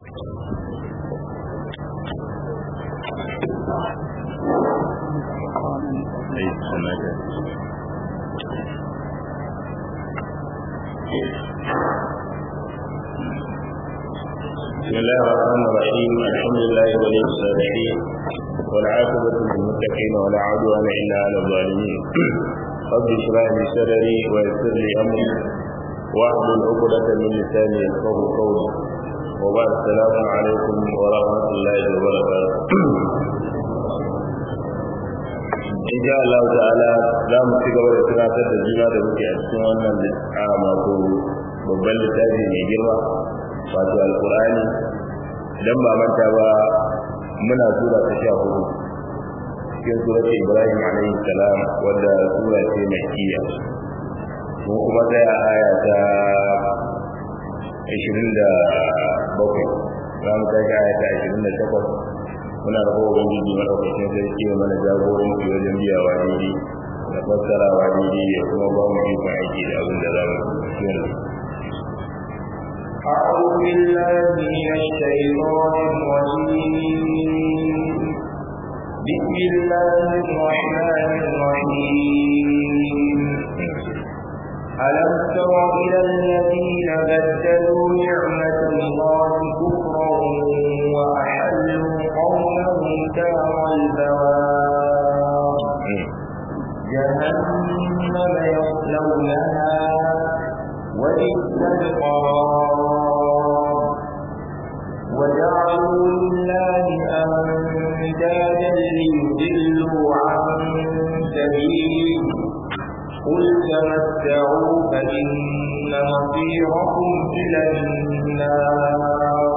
بسم الله الرحمن الرحيم. الحمد لله ولي الصالحين والعاقبة للمتقين ولا عدوان إلا على الظالمين. رب اشرح لي صدري ويسر لي أمري واحلل عقدة من لساني يفقهوا قولي. وبعد السلام عليكم ورحمة الله وبركاته. إن شاء الله تعالى za mu ci gaba da tunatar da juna da muke a cikin wannan wato babban littafi mai girma wato alqur'ani. dan ba manta ba muna sura ta 14 cikin surati Ibrahim alayhi salam wanda sura ce makkiya, ko kuma da aya ta 27 ran ta aya ta 28. muna da ubangiji madaukakin sarki ya mana jagoranci wajen biyawa daidai da fassarawa daidai ya kuma ba mu ikon aiki da abin da za mu yi. أعوذ بالله من الشيطان الرجيم. بسم الله الرحمن الرحيم. ألم تر إلى الذين بدلوا نعمة الله كفرا وأحلوا قومهم دار البوار جهنم يصلونها وبئس القرار وجعلوا لله أندادا ليضلوا عن سبيله قل تمتعوا فإن مصيركم إلى النار.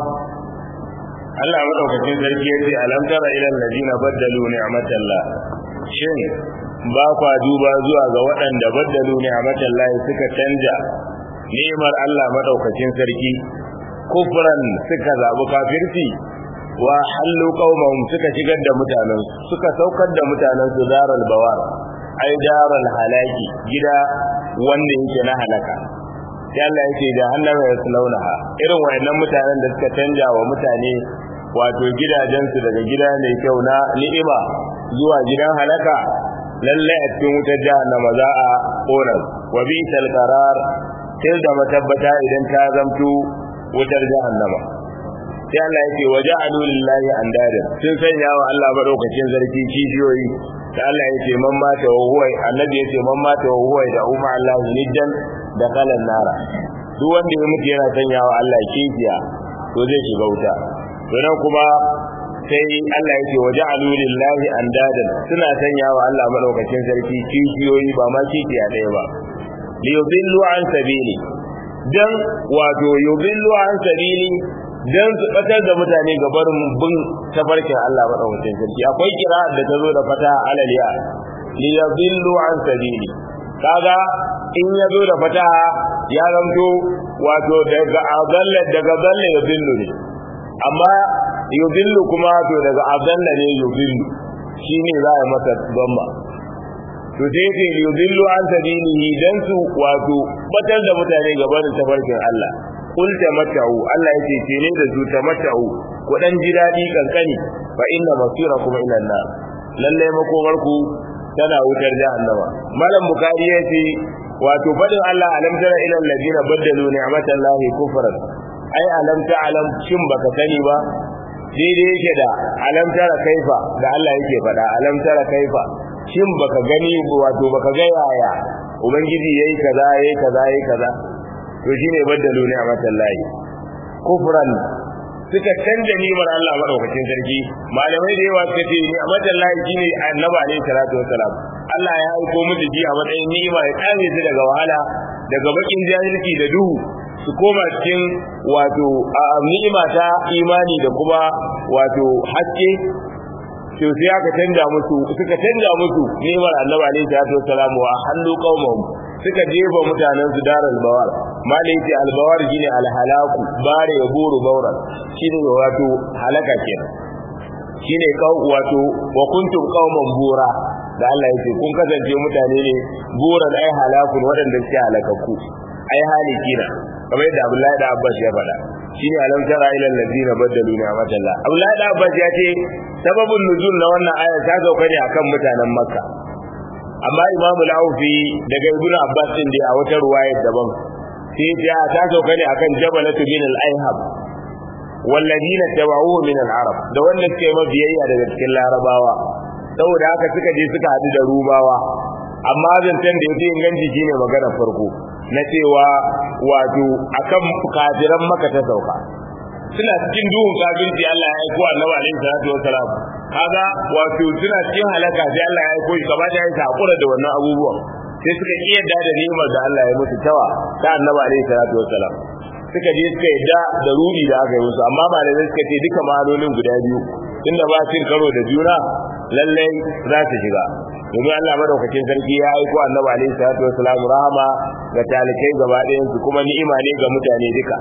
Allah madaukakin sarki ya ce alam tara ila allazina baddalu ni'matallah, shin ba kwa duba zuwa ga waɗanda baddalu ni'matallah suka canja ni'mar Allah madaukakin sarki kufran suka zabi kafirci wa hallu qaumahum suka shigar da mutanen suka saukar da mutanen su daral bawar ai daral halaki gida wanda yake na halaka. sai Allah yake jahannama yaslaunaha, irin wayannan mutanen da suka canja wa mutane wato gidajensu daga gida mai kyau na ni'ima zuwa gidan halaka, lalle a cikin wutar jahannama za a kona. wa bi'sal qarar, sai da matabbata idan ta zamto wutar jahannama. sai Allah yake waja'alu lillahi andadan, sun sanya wa Allah madaukakin sarki kishiyoyi. da Allah yake man mata wa huwa, annabi yake man mata wa huwa da umma Allah niddan da kalan nara. duk wanda ya mutu yana sanya wa Allah kishiya to zai shiga wuta. to nan kuma sai Allah yake waja'alu lillahi andadan, suna sanya wa Allah madaukakin sarki kishiyoyi ba ma kishiya ɗaya ba. liyudillu an sabili, dan wato yudillu an sabili, dan su batar da mutane ga barin bin tafarkin Allah madaukakin sarki. akwai kira da tazo da fata alaliya liyudillu an sabili, kaga in yazo da fata ya zamto wato daga zalla yudillu ne, amma yudillu kuma to daga azalla ne yudillu, shine za a masa gamba. to sai ce yudillu an sabilihi, dan su wato batar da mutane gaban tafarkin Allah. kul tamatta'u, Allah yake ce ne da su tamatta'u, ku dan ji dadi kankani, fa inna masirakum ila an-nar, lalle makomar ku tana wutar jahannama. malam bukhari yace wato fadin Allah alam tara ila alladhina baddalu ni'matallahi kufran, ai alam ta'lam, shin baka sani ba, daidai yake da alam tara kaifa da Allah yake faɗa. alam tara kaifa, shin baka gani wato baka ga yaya ubangiji yayi kaza yayi kaza yayi kaza. to shine baddalu ni'matallahi kufran, suka canja ni'mar Allah madaukakin sarki. malamai da yawa suka ce ni'matallahi shine annabi alaihi salatu wassalam. Allah ya aiko musu ji a matsayin ni'ima, ya kare su daga wahala, daga bakin jahilci da duhu, su koma cikin wato ni'ima ta imani da kuma wato haske. to sai aka canja musu, suka canja musu ni'imar annabi alaihi salatu wassalam wa hallu qaumahum, suka jefa mutanen su daral bawar. malai ce albawar shine alhalaku, bare ya buru bawran, shine wato halaka kenan. shine wato wa kuntum qauman bura, da Allah yake kun kasance mutane ne buran ai halakun, wadanda suke halakakku ai halikina, kamar yadda Abdullahi da Abbas ya faɗa. shine alam tara ila allazina baddalu ni'matallah Abdullahi da Abbas ya ce sababun nuzul na wannan aya ta sauka ne akan mutanen Makka amma Imam al-Aufi daga Ibn Abbas din da a wata ruwaya daban sai ya ta sauka ne akan Jabalatu bin al-Ayhab walladina tabauhu min al-Arab da wanda suke mabiyayya daga cikin Larabawa saboda haka suka je suka hadu da Rubawa amma zancen da yake inganci shine magana farko na cewa wato akan kafiran Makka ta sauka suna cikin duhun kafirci Allah ya aiko Annabi alaihi salatu wasalam kaga wato suna cikin halaka sai Allah ya aiko shi gaba da ya hakura da wannan abubuwan sai suka kiyarda da ni'imar da Allah ya musu tawa ta Annabi alaihi salatu wasalam suka je suka yadda da rubi da aka yi musu amma malamai suka ce duka ma'anonin guda biyu inda ba cin karo da juna lallai za su shiga domin Allah madaukakin sarki ya aiko Annabi alaihi salatu wasalam rahama ga talikai gaba ɗayan su kuma ni'ima ne ga mutane duka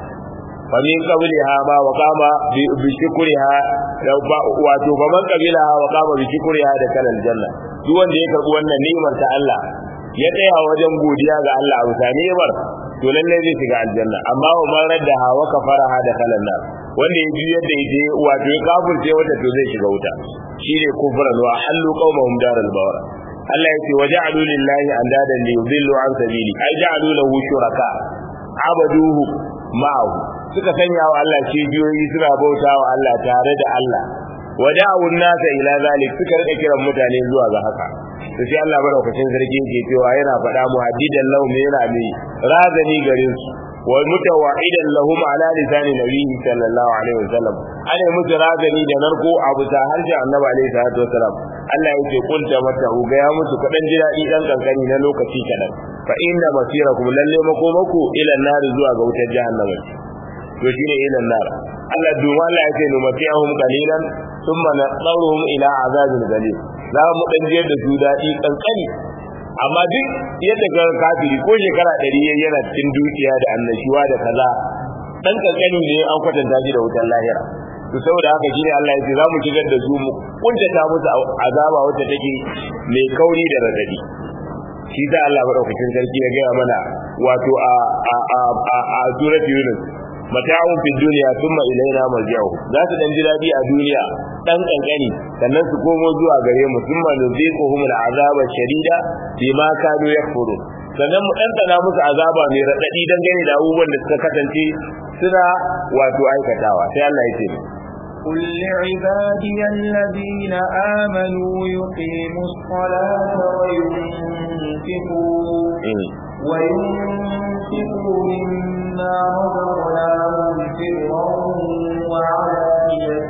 fa min qabliha ma wa qama bi shukriha wato fa man qabilaha wa qama bi shukriha da kalal janna duk wanda ya karbi wannan ni'imar ta Allah ya tsaya wajen godiya ga Allah a bisa ni'imar to lalle zai shiga aljanna amma wa man raddaha wa kafaraha da kalal nar wanda ya ji yadda yake wato ya kafirce wata to zai shiga wuta shine kufran wa hallu qaumahum daral bawra Allah ya ce waja'alu lillahi andadan li yudillu an sabili ai ja'alu lahu shuraka abaduhu ma'ahu suka sanya wa Allah cibiyoyi suna bautawa Allah tare da Allah wada'u an-nasa ila zalik suka rika kiran mutane zuwa ga haka to sai Allah madaukakin sarki yake cewa yana faɗa muhaddidan lahum yana mai razani gare su wa mutawa'idan lahum ala lisani nabiyyi sallallahu alaihi wasallam ana mutu razani da narko abu ta harshen annabi alaihi salatu wasallam Allah yake kunta mata ga ya musu kadan ji dadi dan kankani na lokaci kadan fa inna masirakum lalle makomako ila nar zuwa ga wutar jahannama to shine ila nar Allah duwa Allah yake no matiyahum qalilan thumma naqruhum ila azabil galil za mu dan je da su dadi kankani amma duk yadda ga kafiri ko shekara 100 yana cikin dukiya da annashuwa da kaza dan kankani ne an kwatanta shi da wutar lahira to saboda haka shine Allah ya ce za mu shigar da su mu kuntata musu azaba wacce take mai kauri da radadi shi da Allah madaukakin sarki ya gaya mana wato a surati Yunus mata'un fid dunya thumma ilayna marji'u za su dan ji dadi a duniya dan kankani sannan su komo zuwa gare mu thumma nuziquhum al'azaba shadida bima kanu yakfurun sannan mu dandana musu azaba mai radadi dan gane da abubuwan da suka kasance suna wato aikatawa sai Allah ya ce قل لعبادي الذين آمنوا يقيموا الصلاة وينفقوا مما رزقناهم سرا وعلانية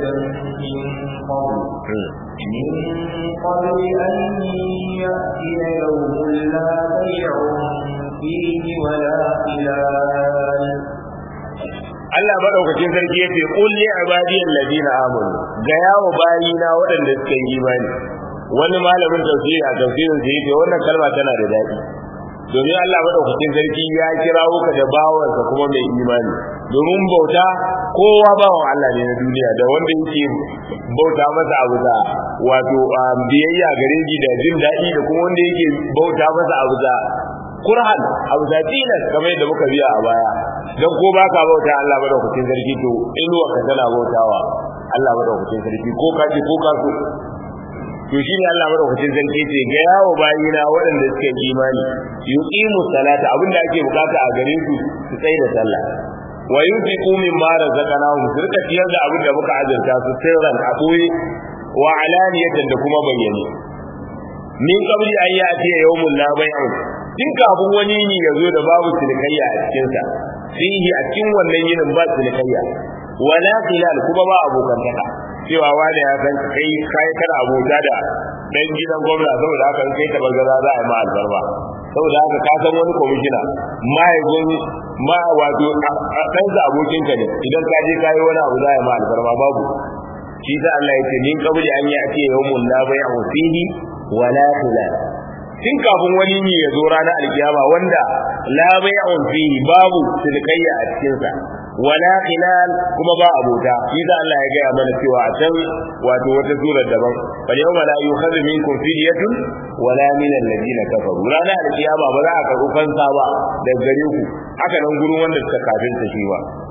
من قبل أن يأتي يوم لا بيع فيه ولا خلال Allah madaukakin sarki yace qul li ibadiyal ladina amanu ga yawo bayina waɗanda suka yi imani wani malamin tafsiri a tafsirin sa yace wannan kalma tana da dadi domin Allah madaukakin sarki ya kirawo ka da bawansa kuma mai imani domin bauta kowa bawan Allah ne na duniya da wanda yake bauta masa abu da wato biyayya gare shi da jin dadi da kuma wanda yake bauta masa abu da Qur'an abu da tilas kamar yadda muka biya a baya dan ko baka bauta Allah madaukakin sarki to inuwa ka tana bautawa Allah madaukakin sarki ko ka ce ko ka so to shine Allah madaukakin sarki ce ga yawo bayina waɗanda suke imani yuqimu salata abinda ake bukata a gare su su tsaya da sallah wa yunfiqu mimma razaqnahum su rika ciyar da abinda muka azurta su sirran a boye wa alaniyatan da kuma bayyane min qabli an ya'ti yawmul la bay'un tun kafin wani yini ya zo da babu cinikayya a cikinsa fihi a cikin wannan yinin ba cinikayya wala khilal kuma ba abokantaka cewa wani ya san kai kana abota da dan gidan gwamna saboda haka kai ta bagara za a yi ma albarba saboda haka ka san wani komishina ma wato a kansa abokinka ne idan ka je kayi wani abu za a yi ma albarba babu shi da Allah ya ce min qabli an ya'ti yawmun la bay'u fihi wala khilal tun kafin wani ne ya zo ranar alkiyama wanda la bai'un fihi babu tilkayya a cikin sa wala khilal kuma ba abota shi da Allah ya gaya mana cewa a can wato wata sura daban bal yawma la yukhadhu minkum fidyatun wala min alladhina kafaru ranar alkiyama ba za a karɓi fansa ba daga gare ku haka nan gurin wanda suka kafirta shi ba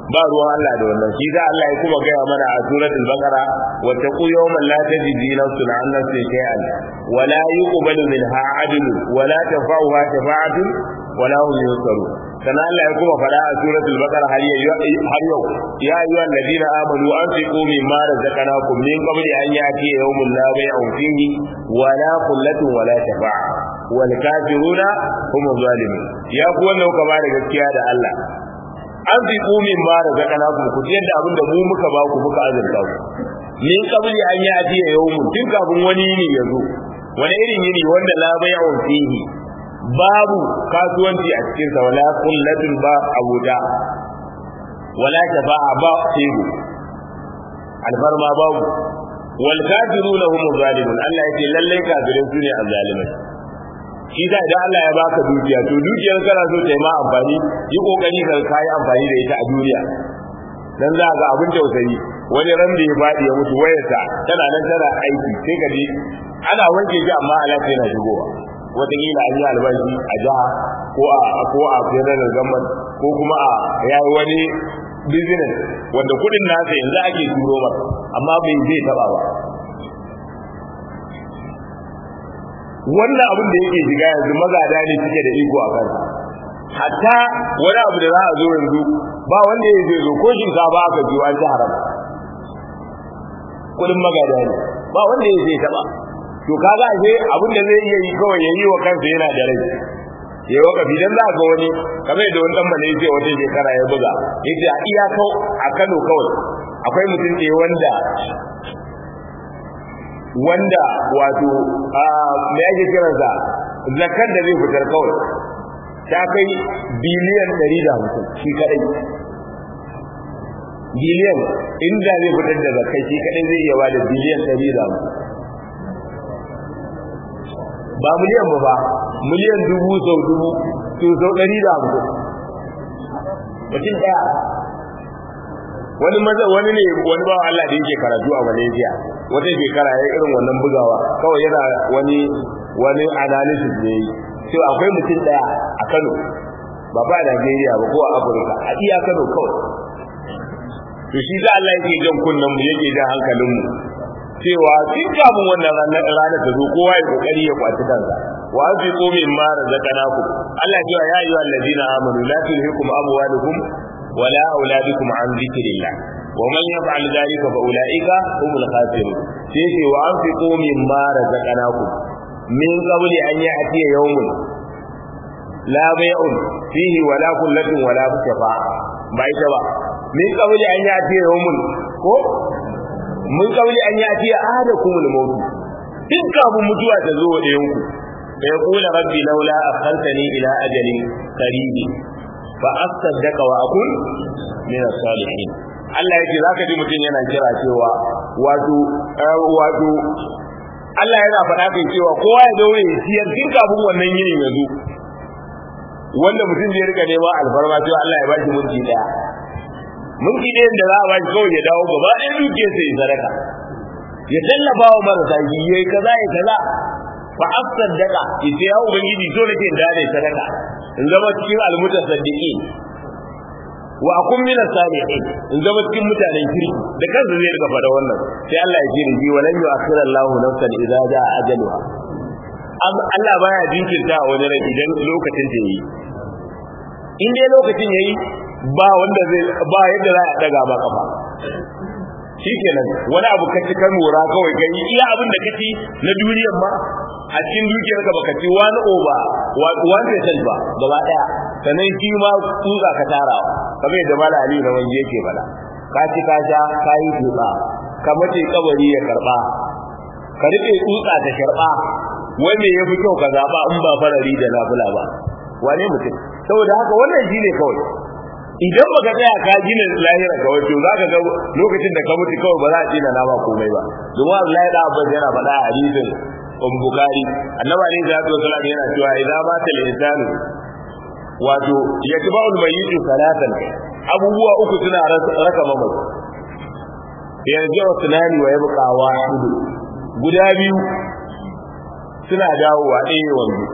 ba ruwan Allah da wannan shi da Allah ya kuma gaya mana a suratul baqara wa taqu yawman la tajzi nafsun an nafsin shay'an wa la yuqbalu minha 'adl wa la tanfa'uha shafa'atun wa la hum yunsarun kana Allah ya kuma fada a suratul baqara har yau ya ayyuhal ladina amanu anfiqu mimma razaqnakum min qabli an ya'ti yawmun la bay'un fihi wa la qullatun wa la shafa'a wal kafiruna hum zalimun ya ku wannan ka ba da gaskiya da Allah an fi kumin ba da zakana ku yadda abinda mu muka ba ku muka azurta ku min kabli an yi ajiya yau mu tun kafin wani yini ya zo wani irin yini wanda la bai'u fihi babu kasuwanci a cikin sa wala qullatin ba abuda wala shafa'a ba fihi alfarma babu wal kafiruna hum zalimun Allah yake lalle kafirin su ne azzalimai shi da idan Allah ya baka dukiya to dukiyar kana so ta yi ma amfani yi kokari ka kai amfani da ita a duniya dan za ga abin tausayi wani ran da ya fadi ya mutu wayarsa tana nan tana aiki sai ka ji ana wanke shi amma alaƙa yana shigowa wataƙila an yi albashi a jiha ko a federal government ko kuma a yayi wani business wanda kudin nasa yanzu ake turo ba amma bai zai taba ba wannan abin da yake shiga yanzu magada ne suke da iko a kansa hatta wani abu da za a zo yanzu ba wanda ya zai zo ko shinkafa aka biyo an ci haram kudin magada ne ba wanda ya zai taba to kaga ashe abin da zai iya yi kawai ya yi wa kansa yana da rai ya yi wakafi dan za ga wani kamar da wani dan bane yace wata shekara ya buga yace a iyakau a Kano kawai akwai mutum ɗaya wanda wato me ake kiransa zakar da zai fitar kawai ta kai biliyan 150 shi kadai biliyan inda zai fitar da zakar shi kadai zai iya bada biliyan 150 ba miliyan ba miliyan 1000 sau 150 mutum daya wani ne wani bawa Allah da yake karatu a Malaysia wata shekara ya irin wannan bugawa kawai yana wani analysis ne sai akwai mutum daya a Kano ba ba Najeriya ba ko a Afirka a iya Kano kawai to shi da Allah yake jan kunnan mu yake jan hankalin mu cewa tun kafin wannan ranar ta zo kowa ya kokari ya kwaci kansa wa fi qumin ma razaqnakum Allah ya ya ayyuhal ladina amanu la tulhikum amwalukum wala auladukum an dhikrillah wa man yaf'al dhalika fa ulaika humul khasirun sai wa anfiqu mimma razaqnakum min qabli an ya'ti yawmun la bay'un fihi wala qullatin wala shafa'a bai ta ba min qabli an ya'ti yawmun ko mun qabli an ya'ti ahadakumul maut duk kafin mutuwa ta zo da yanku fa yaqulu rabbi laula akhartani ila ajalin qarib fa asaddaqa wa akun min as-salihin Allah yake zaka ji mutun yana kira cewa wato Allah yana faɗa kai cewa kowa ya daure ya ciyar tun kafin wannan yinin ya zo wanda mutum zai rika nema alfarma cewa Allah ya bashi mulki daya mulki ɗayan da za a bashi kawai ya dawo gaba ɗaya duke sai sadaka ya tallafa wa marasa shi yayi kaza ya kaza fa asaddaqa yace ya ubangiji so nake da dai sadaka in zama cikin almutasaddiqin wa akun min as-salihin in zama cikin mutanen kirki da kansa zai riga fada wannan sai Allah ya jira ji walan yu'akhir Allahu nafsan idza jaa ajaluha Allah baya jinkirta wani rai idan lokacin da yayi in dai lokacin yayi ba wanda zai ba yadda za a daga ba kafa shikenan wani abu ka ci kan mura kawai kai iya abin da kaci na duniyar ma a cikin dukiyar ka baka ci wani oba wani percent ba gaba daya sannan shi ma tsutsa ka tara kamar yadda mala ali na wanje yake bala ka ci ka sha ka yi tsutsa ka mace kabari ya karba ka rike tsutsa ta karba wanda ya fi kyau ka zaba in ba farari da nafila ba wane mutum saboda haka wannan shine kawai idan baka tsaya ka gina lahira ka wato zaka ga lokacin da ka mutu kawai ba za a tsina na ba komai ba domin Allah ya da abin yana faɗa a hadisin Bukhari annabi alayhi salatu wasallam yana cewa idza mata al-insanu wato yatba'u al-mayyitu salatan abubuwa uku suna raka mamaci yarji'u sunani wa yabqa wahidu guda biyu suna dawowa ɗaya wanzu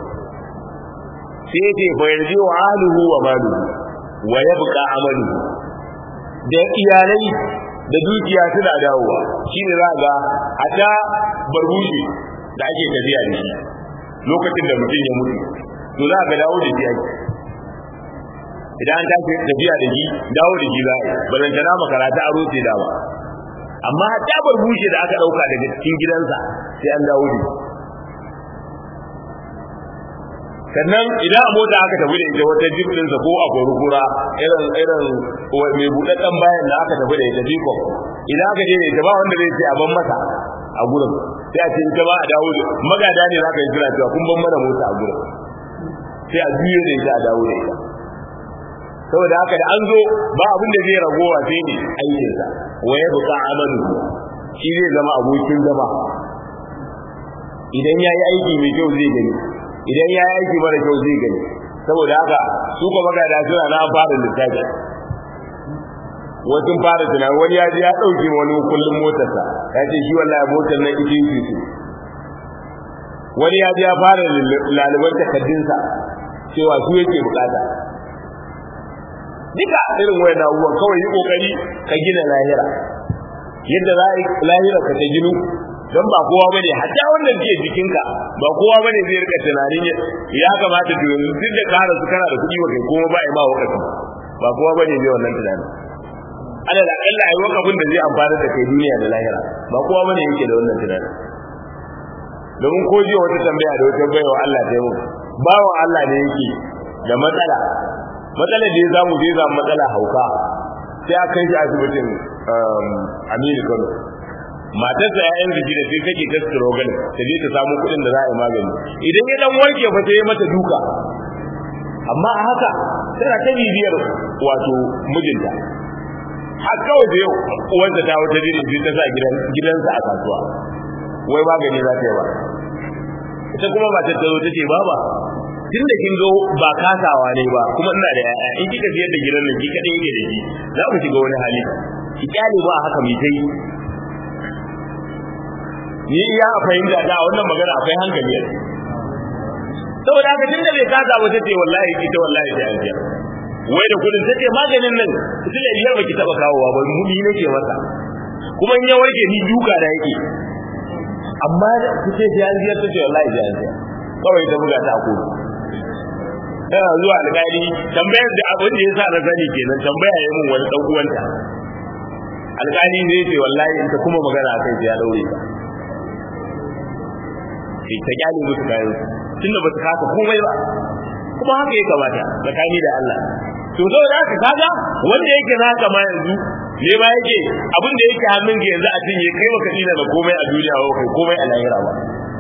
sai ce fa yarji'u ahluhu wa maluhu wa yabqa amaluhu da iyalai da dukiya suna dawowa shine za ga hata barbushi da ake tafiya da shi lokacin da mutum ya mutu to za ka dawo da shi idan an tafi tafiya da shi dawo da shi za a yi balantana makarata aro ce da ba amma hata barbushi da aka dauka daga cikin gidansa sai an dawo da shi sannan idan a mota aka tafi da ita wata jip ɗinsa ko a kurkura irin mai buɗaɗɗen bayan da aka tafi da ita jikon idan aka je da ita ba wanda zai ce a ban mata a gurin sai a ce ita ba a dawo da magada ne za ka yi kira cewa kun ban mana mota a gurin sai a juye da ita a dawo da ita saboda haka da an zo ba abin da zai ragowa sai ne aikinsa waye buka amalu shi zai zama abokin zama idan ya yi aiki mai kyau zai gani idan ya yi aiki mara kyau zai gani saboda haka su ko magada suna na fara littafi wasu fara tunani wani ya ji ya ɗauke wani kullum motarsa ya ce shi wallahi motar nan ita yi su wani ya ji ya fara laliban takaddunsa cewa su yake bukata duka irin wayan abubuwan kawai yi kokari ka gina lahira yadda za a yi lahira ka ta ginu don ba kowa bane hatta wannan ke jikinka ba kowa bane zai rika tunanin ya kamata to yanzu duk da kara su kana da kuɗi ba kai kuma ba ai ba wakati ba kowa bane zai wannan tunanin ana da Allah ai wakafin da zai amfana da kai duniya da lahira ba kowa bane yake da wannan tunanin domin ko jiya wata tambaya da wata baiwa Allah ta yi mu bawan Allah ne yake da matsala da ya zamu matsala hauka sai aka kai shi asibitin Aminu Kano matarsa ƴaƴan jiki da sai kake struggle ta je ta samu kuɗin da za a yi magani idan ya dan warke fa sai ya mata duka amma a haka tana ta bibiyar wato mijinta har kawai da yau uwarta ta wata jiri sai ta sa gidansa a kasuwa wai magani za ta yi ba ita kuma matar ta zo ta ce baba tun da kin zo ba kasawa ne ba kuma ina da ƴaƴa in kika siyar da gidan nan ki kadai yake da shi za mu shiga wani hali ki kyale ba haka mai tai ni iya fahimta da wannan magana akwai hankali a saboda haka tun da bai kasa ba tace wallahi ita wallahi ta aljiya wai da kudin tace maganin nan sai biyar baki taba kawowa ba mu ni nake masa kuma in ya warke ni duka da yake amma tace ta aljiya tace wallahi ta aljiya kawai ta buga ta ko tana zuwa alƙali tambayar da abin da yasa na sani kenan tambaya yayin mun wani dan uwanta alƙali ne ce wallahi in ta kuma magana kai ya daure ta ta kyale musu kayan tunda ba su kasa komai ba kuma haka ya kamata tsakani da Allah to zo da haka kaga wanda yake naka ma yanzu ne ba yake abin da yake hannun ka yanzu a cinye kai baka dina da komai a duniya ba kai komai a lahira ba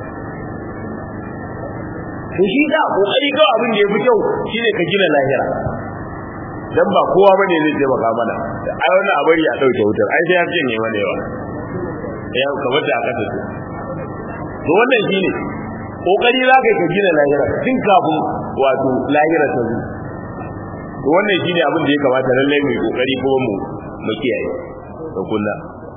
to shi da kokari kawai abin da ya fi kyau shine ka gina lahira dan ba kowa bane zai je maka mana ai wannan a bari a dauke wutar ai sai ya ce ne wani yawa ya kamar da aka tafi to wannan shine kokari za ka gina lahira tun kafin wato lahira ta zo to wannan shine abin da ya kamata lalle mu kokari ko mu kiyaye to kullu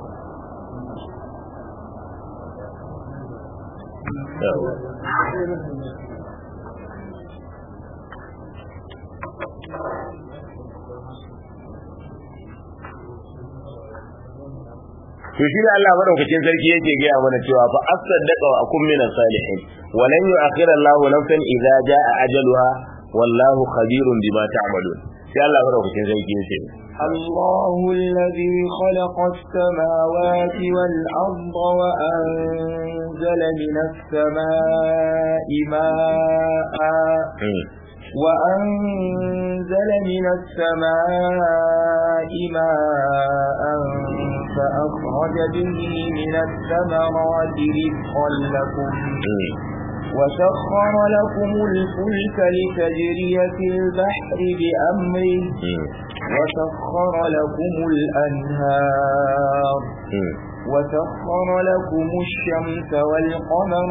to shi ne Allah madaukakin sarki yake gaya mana cewa fa asaddaqa wa akum minas salihin wa lan yu'akhkhira Allah nafsan idza jaa ajaluha wallahu khabirun bima ta'malun sai Allah madaukakin sarki yake الله الذي خلق السماوات والأرض وأنزل من السماء ماء فأخرج به من الثمرات رزقا لكم وسخر لكم الفلك لتجري في البحر بأمره وسخر لكم الأنهار وسخر لكم الشمس والقمر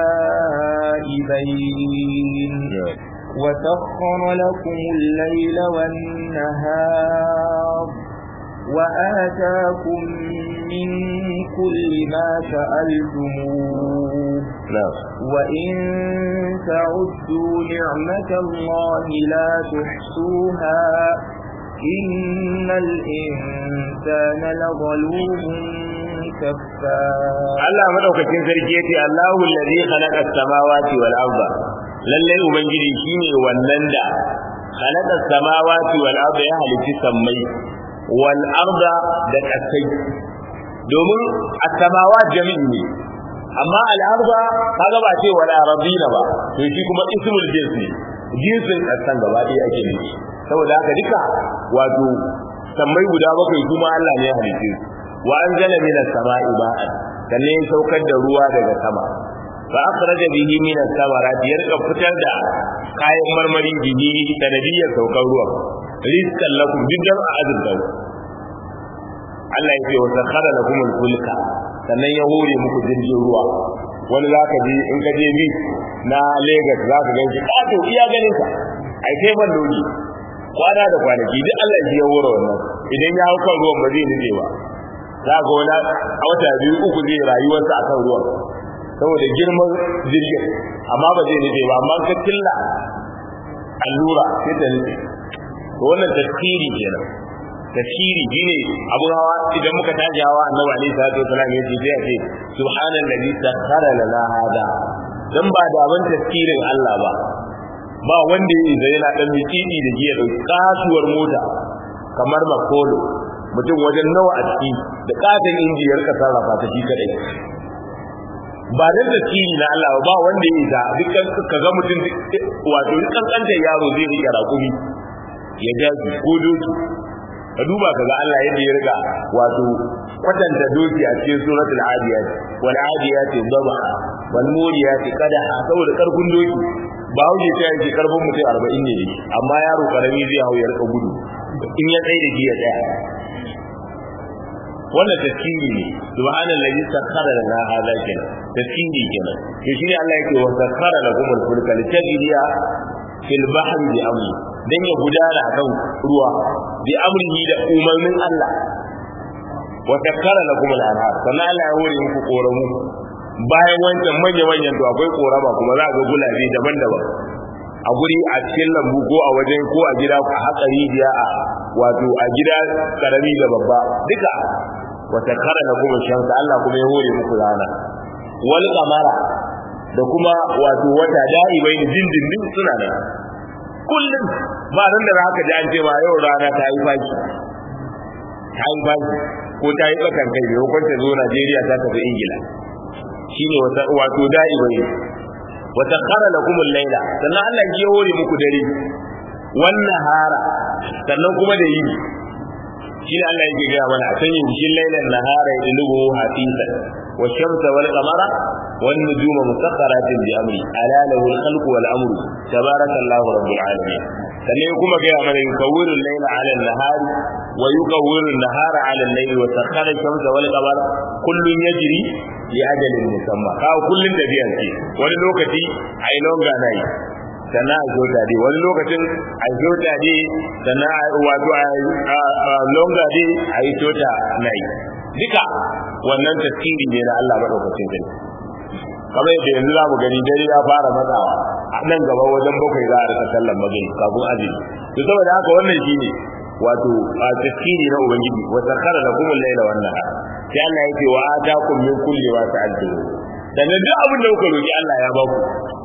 دائبين وسخر لكم الليل والنهار وآتاكم من كل ما سألتموه وإن تعدوا نعمة الله لا تحصوها innal insana lazalumun kaffar. Allah madaukakin sarki yace Allahu allazi khalaqa as-samawati wal arda lalle ubangiji shine wannan da khalaqa as-samawati wal arda ya halitta sammai wal arda da kasai domin as-samawat jami'i ne amma al arda kaga ba ce wal arabina ba to shi kuma ismul jins ne jinsin kasan gaba ɗaya ake nufi saboda haka duka wato sammai guda bakwai kuma Allah ne ya halitta su wa anzala minas sama'i ma'an sannan ya saukar da ruwa daga sama fa akhraja bihi minas samarati yarka fitar da kayan marmari bihi sanadiyyar saukar ruwa rizqan lakum bidan azza Allah yake wa sakhara lakum al-fulka sannan ya hore muku jirgin ruwa wani zaka ji in ka je bi na Lagos zaka ga shi kato iya ganin ka ai kai ban lodi kwana da kwanaki duk Allah ya hore wannan idan ya hauka ruwan ba zai nide ba za ga wani a wata 2-3 zai rayuwarsa a kan ruwan saboda girman jirgin amma ba zai nufe ba amma ka tilla allura sai ta nufe to wannan tafsiri kenan tafsiri shine abun hawa idan muka tashi hawa annabi alaihi salatu wasallam ya ce sai a ce subhanallazi sakhkhara lana hada dan ba da ban tafsirin Allah ba wanda yayi da yana dan mitini da jiya da kasuwar mota kamar makolo mutum wajen nawa a ciki da katon injiyar ka sarrafa ta shi kadai ba da tsiri na Allah ba wanda ya isa dukkan kaga mutum wato dukkan kanta yaro zai rike rakumi ya jaji ko doki ka duba kaga Allah yadda ya riga wato kwatanta doki a cikin suratul adiyat wal adiyat dhabha wal muriyat qadaha saboda karfin doki ba wuce ta yake karfin mutum 40 ne amma yaro karami zai hawo ya rika gudu in ya tsaye da ji ya tsaya wannan tafsiri ne subhanallazi sakhkhara lana hadha kenan tafsiri kenan to shine Allah yake wa sakhkhara lakum al-fulka litajriya fil bahri bi amri dan ya gudana akan ruwa bi amrihi da umarnin Allah wa sakhkhara lakum al-anhar sannan Allah ya hore muku koramu bayan wancan manyan to akwai korama kuma za ga gulabe daban-daban a guri a cikin lambu ko a wajen ko a gida a haka rijiya a wato a gida karami da babba duka wata kara na kuma shamsa Allah kuma ya hore muku rana wal qamara da kuma wato wata da'ibai da dindindin suna nan kullum ba nan da haka ji an ce ba yau rana ta yi baki ko ta yi tsakan kai da hukunta zo Najeriya ta tafi Ingila shine wato da'ibai wata kara lakum al-laila sannan Allah ya hore muku dare wannan hara sannan kuma da yini shi ne Allah yake gaya mana a sanya bishin lailan nahara yadlubu hafisan wa shamsa wal qamara wan nujuma musakhkharatin bi amri ala lahu al-khalqu wal amru tabarakallahu rabbul alamin sannan kuma gaya mana yukawwiru al-laila ala an-nahari wa yukawwiru an-nahara ala al-layli wa sakhkhara ash-shamsa wal qamara kullun yajri li ajalin musamma kawo kullun da biyan ce wani lokaci ai longa nayi sannan a zota dai wani lokacin a zota dai sannan wato a longa dai a yi zota nai duka wannan tafsiri ne na Allah madaukakin sarki kamar yadda yanzu za mu gani dare ya fara matsawa a nan gaba wajen 7 za a rika sallan magani kafin azumi to saboda haka wannan shine wato tafsiri na ubangiji wa sakhara lakum al-layla wan nahar sai Allah yake wa atakum min kulli ma ta'altu sannan duk abin da kuka roki Allah ya ba ku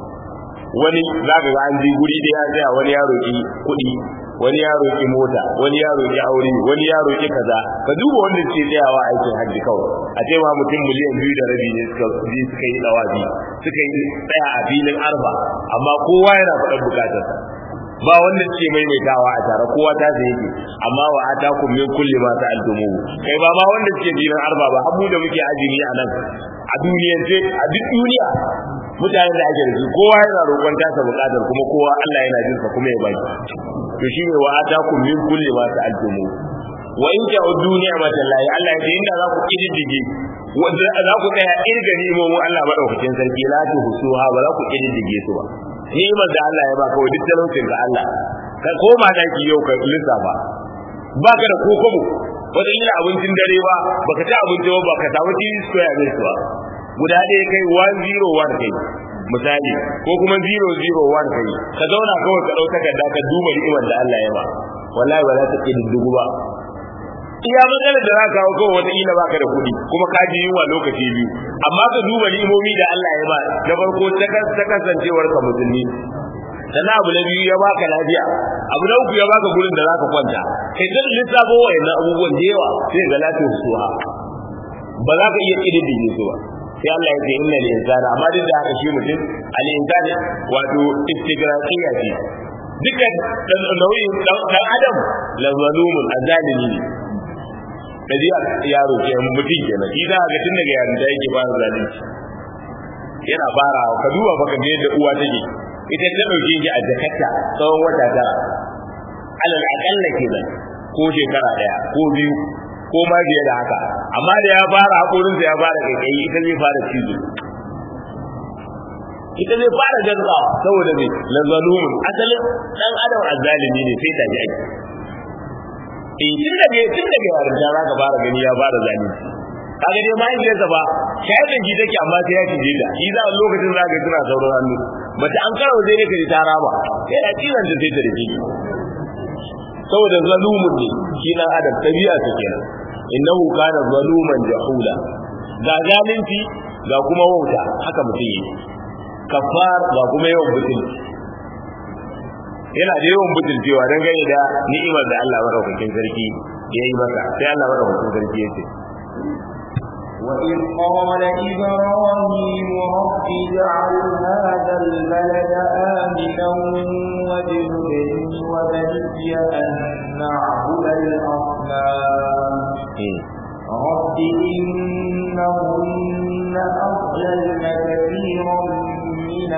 wani zaka ga an ji guri da ya tsaya wani ya roki kuɗi wani ya roki mota wani ya roki aure wani ya roki kaza ka duba wanda ke tsayawa aikin hajji kawai a ce ma mutum miliyan 2.5 ne suka yi dawabi suka yi tsaya a filin arfa amma kowa yana faɗan bukatarsa ba wanda ke maimaitawa a tare kowa ta sai yake amma wa atakum min kulli ma ta'altumu kai ba ma wanda ke filin arfa ba abu da muke azumi a nan a duniyar ce a duk duniya mutanen da ake da su kowa yana roƙon tasa buƙatar kuma kowa Allah yana jinsa kuma ya baki to shine wa atakum min kulli ma ta'altumu wa in ta'udu ni'matallahi Allah ya ce inda za ku kididdige wanda za ku tsaya irga ni'imomin Allah madaukakin sarki la tuhsuha ba za ku kididdige su ba ni'imar da Allah ya baka wa duk talaucin ga Allah ka koma daki yau ka lissafa baka da kokobo wata ila abincin dare ba baka ci abinci ba baka samu TV square ne ba guda ɗaya kai 101 kai misali ko kuma 001 kai ka zauna kawai ka ɗau takarda ka duba ni'imar da Allah ya ba wallahi ba za ta kididdigu ba iya matsalar da za ka kawo kawai wata ila baka da kuɗi kuma ka ji yunwa lokaci biyu amma ka duba ni'imomi da Allah ya ba da farko ta kasancewar ka musulmi sannan abu na biyu ya baka lafiya abu na uku ya baka gurin da zaka kwanta kai kan lissafo wayannan abubuwan da yawa sai ga lafiyar su ha ba za ka iya kididdige su ba sai Allah ya ce innal insana amma duk da haka shi mutum al insani wato istigraqiyya ce dukkan nauyin dan adam la zalumun azalimi ne kaji yaro ke mutum kenan shi da ga tun daga yaron da yake fara zalunci yana fara ka duba baka ga yadda uwa take ita ta dauke shi a jakarta tsawon wata tara alal aqalla kenan ko shekara daya ko biyu ko ma biye da haka amma da ya fara hakurin da ya fara kai ita zai fara cizo ita zai fara gaza saboda me la zalumun asalin dan adam azzalimi ne sai ta ji aiki tun daga yaron da zaka fara gani ya fara zalunci kaga dai mai yasa ba sai da ji take amma sai ya cije ta shi da lokacin zaka tuna sauran hannu bata an karo zai ka ta raba sai da kiran da sai ta rike saboda zalumun ne shi dan adam tabi'a ta kenan innahu kana zaluman jahula ga zalunci ga kuma wauta haka mutum yake kafar ga kuma yawan butulci yana da yawan butulcewa dan gane da ni'imar da Allah madaukakin sarki yayi masa sai Allah madaukakin sarki yace وإذ قال إبراهيم رب اجعل هذا البلد آمنا واجنبني وبني أن نعبد الأصنام رب إنهن أضللن كثيرا من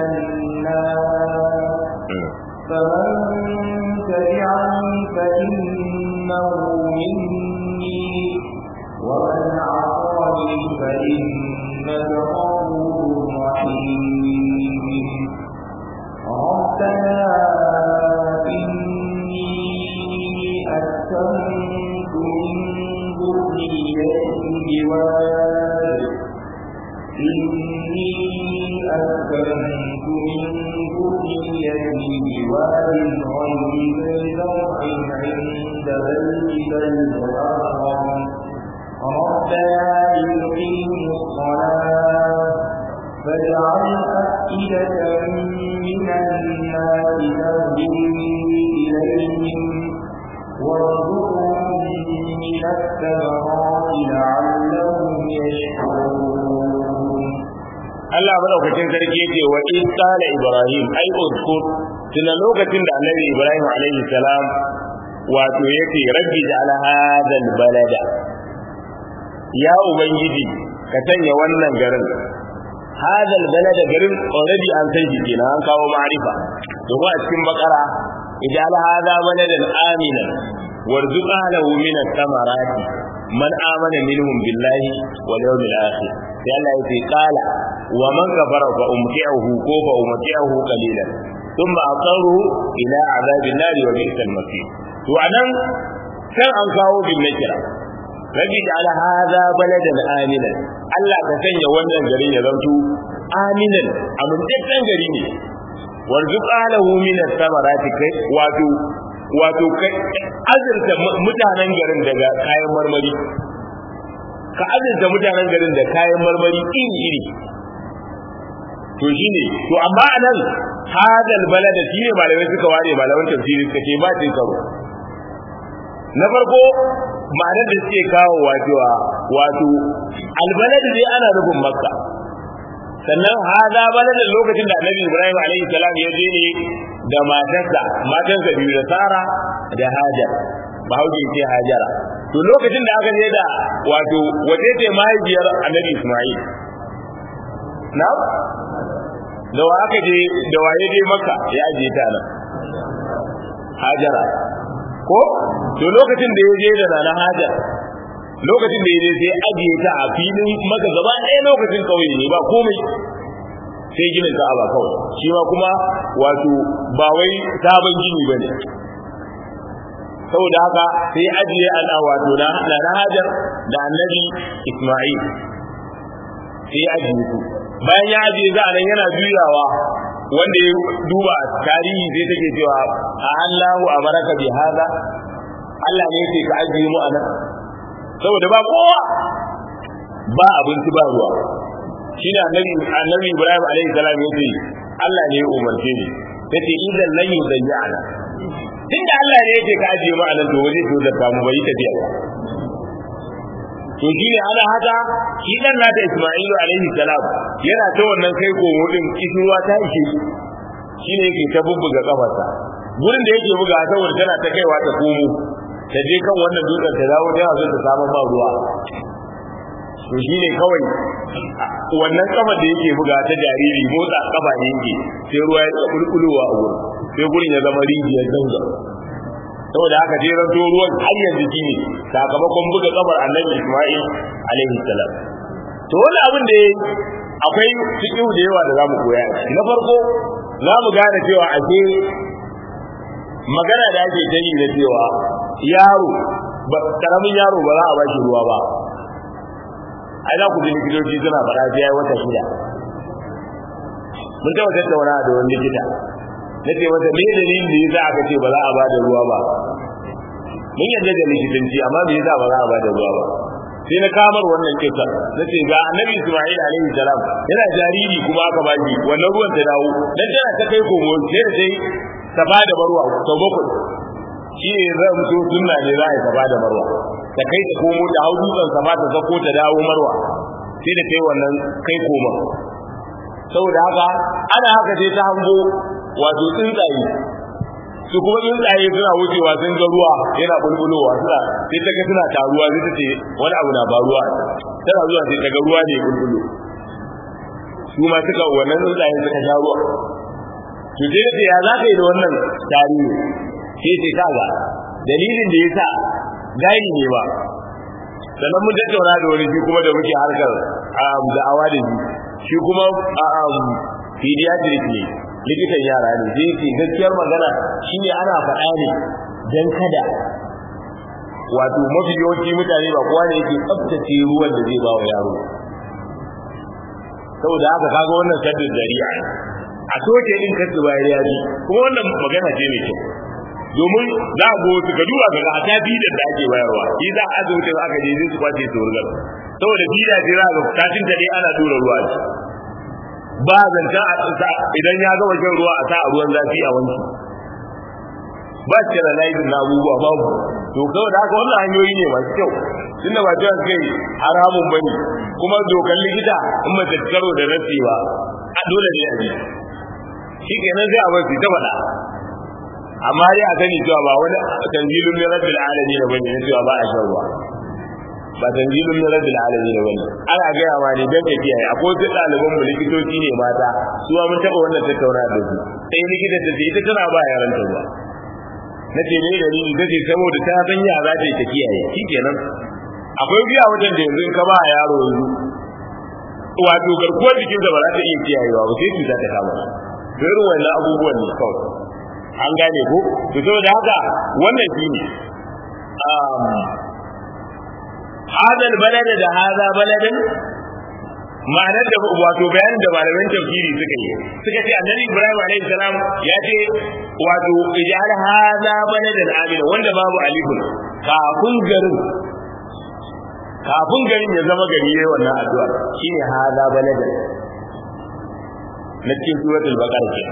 الناس فمن تبعني فإنه مني ومن عصاني فإنك غفور رحيم ربنا إني أسكنت من ذريتي بواد غير ذي زرع عند بيتك المحرم ربنا ليقيموا الصلاة فاجعل أفئدة من الناس تهوي إليهم وارزقهم من الثمرات لعلهم يشكرون. Allah madaukakin sarki yake wa in qala Ibrahim ai uzkur tuna lokacin da Annabi Ibrahim alaihi salam wato yake rabbi ja'al hadal balada ya ubangiji ka sanya wannan garin hadal balada garin already an san shi kenan an kawo ma'rifa domin a cikin bakara ij'al hadha baladan aminan warzuq ahlahu min ath-thamarati man amana minhum billahi wal yawmil akhir sai Allah yake kala wa man kafara fa umti'uhu ko fa umti'uhu qalilan thumma aqaru ila azabin nar wa bi'sal masir to anan kan an kawo bin nakira rabbi ja'ala hadha baladan aminan Allah ka sanya wannan gari ya zanto aminan amintaccen gari ne warzuq ahlahu min ath-thamarati kai wato kai azurta mutanen garin daga kayan marmari ka azurta mutanen garin da kayan marmari iri to shine to amma anan hadal balada shine malamai suka ware malaman tafsiri suka ce ba tin karo na farko ma'anar da suke kawo wato albalad dai ana rubun makka sannan hada baladan lokacin da annabi ibrahim alaihi salam ya je ne da matarsa biyu da sara da hajar bahaushe ce hajara to lokacin da aka je da wato wace ce mahaifiyar annabi isma'il na da wa aka je da waye je makka ya aje ta nan hajara ko to lokacin da ya je da nana hajar lokacin da ya je sai ajiye ta a filin maka gaba ɗaya lokacin kauye ne ba komai sai ginin ka'aba kawai shi ma kuma wato ba wai sabon gini bane saboda haka sai ajiye ana wato na hajar da annabi isma'il sai ajiye su bayan ya ajiye za a nan yana juyawa wanda ya duba tarihi sai take cewa a Allahu abaraka bi hada Allah ne yake ka ajiye mu anan saboda ba kowa ba abinci ba ruwa shine annabi Ibrahim alaihi salam yace Allah ne ya umarce ni yace idan lan yudayyana tunda Allah ne yake ka ajiye mu anan to waje to da mu bai tafiya ba to shine ana haka shi dan nata Isma'ilu alaihi salam yana ta wannan kai komo din kishirwa ta ishe shine yake ta bubbuga kafarsa gurin da yake buga saboda tana ta kaiwa ta komo ta je kan wannan dutsen ta dawo tana so ta samu ba ruwa to shine kawai wannan kafa da yake buga ta jariri motsa kafa ne yake sai ruwa ya kulkulowa a gurin sai gurin ya zama rijiyar zanga saboda haka je ran to ruwan har yanzu shine sakamakon buga kabar Annabi Isma'il alaihi salam to wannan abin da akwai fiqhu da yawa da zamu koya na farko zamu gane cewa ake magana da ake gani da cewa yaro karamin yaro ba za a ba shi ruwa ba ai za ku ji likitoci suna faɗa sai yayi wata shida mun taɓa tattauna da wani likita nace wata me dalilin da yasa aka ce ba za a ba da ruwa ba mun yadda da likitanci amma me yasa ba za a ba da ruwa ba sai na kamar wannan kisa nace ga Annabi Isma'il alaihi salam yana jariri kuma aka ba shi wannan ruwan ta dawo dan tana ta kai komo sai da sai ta ba da barwa to bakwai shi ne zai mutu sunna ne za a yi ta ba da marwa ta kai ta komo da hau dutsen sama ta zako ta dawo marwa sai da kai wannan kai koma saboda haka ana haka sai ta hango wato tsuntsaye su kuma tsuntsaye suna wucewa sun ga ruwa yana bulbulowa suna sai ta ga suna taruwa sai ta ce wani abu na faruwa tana zuwa sai ta ga ruwa ne bulbulo su ma suka wannan tsuntsaye suka sha ruwa to sai ta ya za ka yi da wannan tarihi sai ce kaga dalilin da yasa gani ne ba sannan mun tattauna da wani shi kuma da muke harkar da'awa da shi kuma pediatric ne likitan yara ne sai yake gaskiyar magana shine ana faɗa ne dan kada wato mafi yawanci mutane ba kowa ne yake tsaftace ruwan da zai ba wa yaro saboda haka kaga wannan saddin zari'a a soke din kasu bayar yaji kuma wannan magana ce mai kyau domin za a go su ka duba ga a ta bidar da ake bayarwa shi za a azumta aka je su kwace su rugar saboda bida ce za ga kafin ta dai ana tura ruwa ba zanta idan ya ga wajen ruwa a sa a ruwan zafi a wanki ba ce da laifin na abubuwa babu to kawai da haka wannan hanyoyi ne masu kyau tunda ba cewa kai haramun bane kuma dokar likita in mace karo da rasewa a dole ne a bi shi kenan sai a bar su ta faɗa amma dai a sani cewa ba wani tanzilun min rabbil alamin da bane cewa ba a shan ruwa ba tanzilun min rabbil alamin da bane ana ga yawa ne dan tafiya akwai su ɗaliban mu likitoci ne mata su mun taba wannan tattauna da su sai likita ta ce ita tana ba yaran ta ruwa nace ne da ni tace saboda ta san ya za ta yi ta kiyaye shikenan akwai biya wajen da yanzu ka ba yaro yanzu wato garkuwar jikinsa ba za ta iya kiyayewa ba sai cuta ta kama to irin wannan abubuwan ne kawai an gane ko to saboda haka wannan shine hada albalad da hada baladan ma'anar da wato bayanin da malaman tafsiri suka ce annabi Ibrahim alaihi salam ya ce wato ij'al hada baladan amina wanda babu alifun kafin garin ya zama gari yayin wannan addu'a shine hada baladan na cikin suratul baqara ke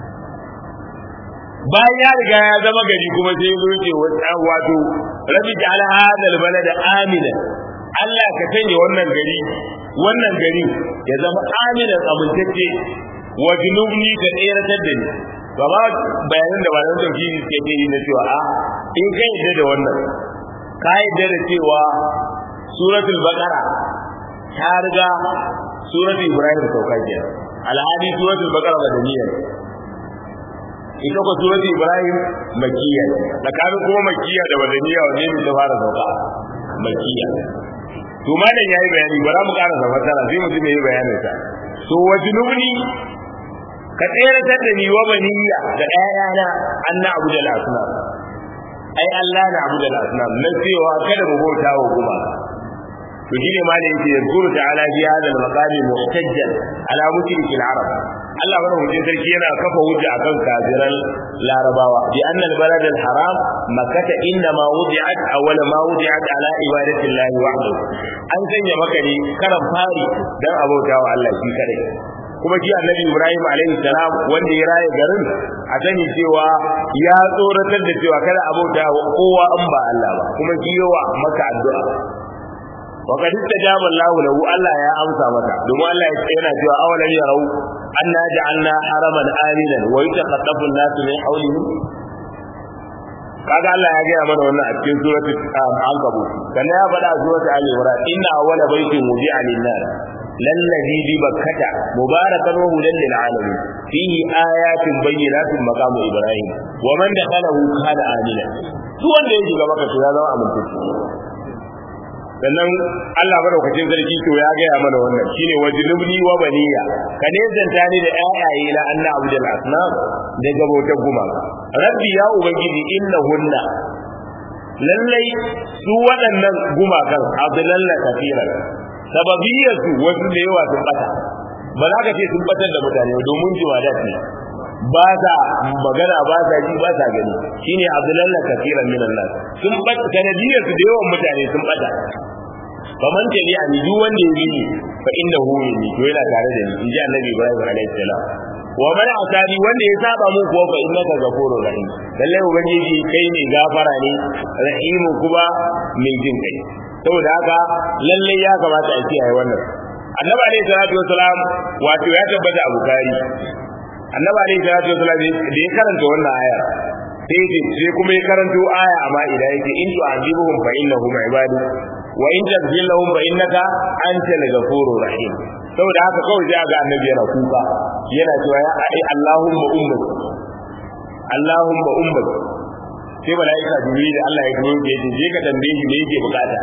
bayan ya riga ya zama gari kuma sai zo ce wato rabbi ja'al hadal balada amina Allah ka sanya wannan gari ya zama aminan amintacce wa junubni ka tseratar da ni gaba bayanan da malaman tauhidi suke yi na cewa in kai yadda da wannan ka yadda da cewa suratul baqara ta riga suratul ibrahim sauka ke alhadi suratul baqara madaniya ita ko suratul ibrahim makkiya tsakanin kuma makkiya da madaniya wanne ne ta fara sauka makkiya to malam yayi bayani bara mu ƙara zafatara sai mu ji me bayanin sa to wajnubni ka tsere da ni wa baniya da ayana anna abudul asnam ai Allah na abudul asnam na cewa kada mu bauta wa kuma to shine ma da yake yazkuru ta'ala fi hadha al-maqami muhtajjan ala mushrik al-arab Allah bada hujjar sarki yana kafa hujja akan kafiran larabawa bi anna al-balad al-haram makkah inna ma wudi'at awwala ma wudi'at ala ibadati Allah wahdahu an sanya maka ne karan fari dan abautawa Allah shi kadai kuma shi annabi Ibrahim alaihi salam wanda ya raye garin a sani cewa ya tsoratar da cewa kada abautawa kowa an ba Allah ba kuma shi yawa maka addu'a وقد استجاب الله له الله يا امسى mata domin Allah yana cewa awalan yarau anna ja'alna haraman aminan wa yataqattafu an-nasu min hawlihi kaga Allah ya gaya mana wannan a cikin suratul ankabut kana ya faɗa suratul ali imran inna awwala baytin wudi'a lin-nas lalladhi bi bakkata mubarakan wa hudan lil alamin fihi ayatun bayyinatun maqamu ibrahim wa man dakhalahu kana aminan duk wanda ya shiga maka to ya zama amintacce sannan Allah madaukakin sarki to ya gaya mana wannan shine wajlubni wa baniya ka ne zanta ni da ayaye na anna abdul asnam daga bautar gumaka rabbi ya ubangiji innahunna lallai su waɗannan gumakan abdulalla kafiran sababiyatu wasu da yawa sun bata ba za ka ce sun batar da mutane domin jiwadat ne ba sa magana ba sa ji ba sa gani shine abdulalla kafiran minan nas sun bata sanadiyar su da yawan mutane sun bata faman tabi'ani duk wanda ya bi fa innahu minni to yana tare da ni inji annabi Ibrahim alaihi salam wa man asani wanda ya saba mun ko fa innaka ghafurur rahim lalle ubangiji kai ne gafara ne rahimu kuma mai jin kai saboda haka lalle ya kamata a kiyaye wannan annabi alaihi salatu wasalam wato ya tabbata a Bukhari annabi alaihi salatu wasalam da ya karanta wannan aya sai kuma ya karanto aya amma idan yake in tu'azibuhum fa innahum ibadu wa in taghfir lahum fa innaka antal ghafurur rahim saboda haka kawai sai ga annabi yana kuka yana cewa ya ai Allahumma ummati Allahumma ummati sai malaika jibril da Allah ya turo ke yace je ka tambaye shi me yake bukata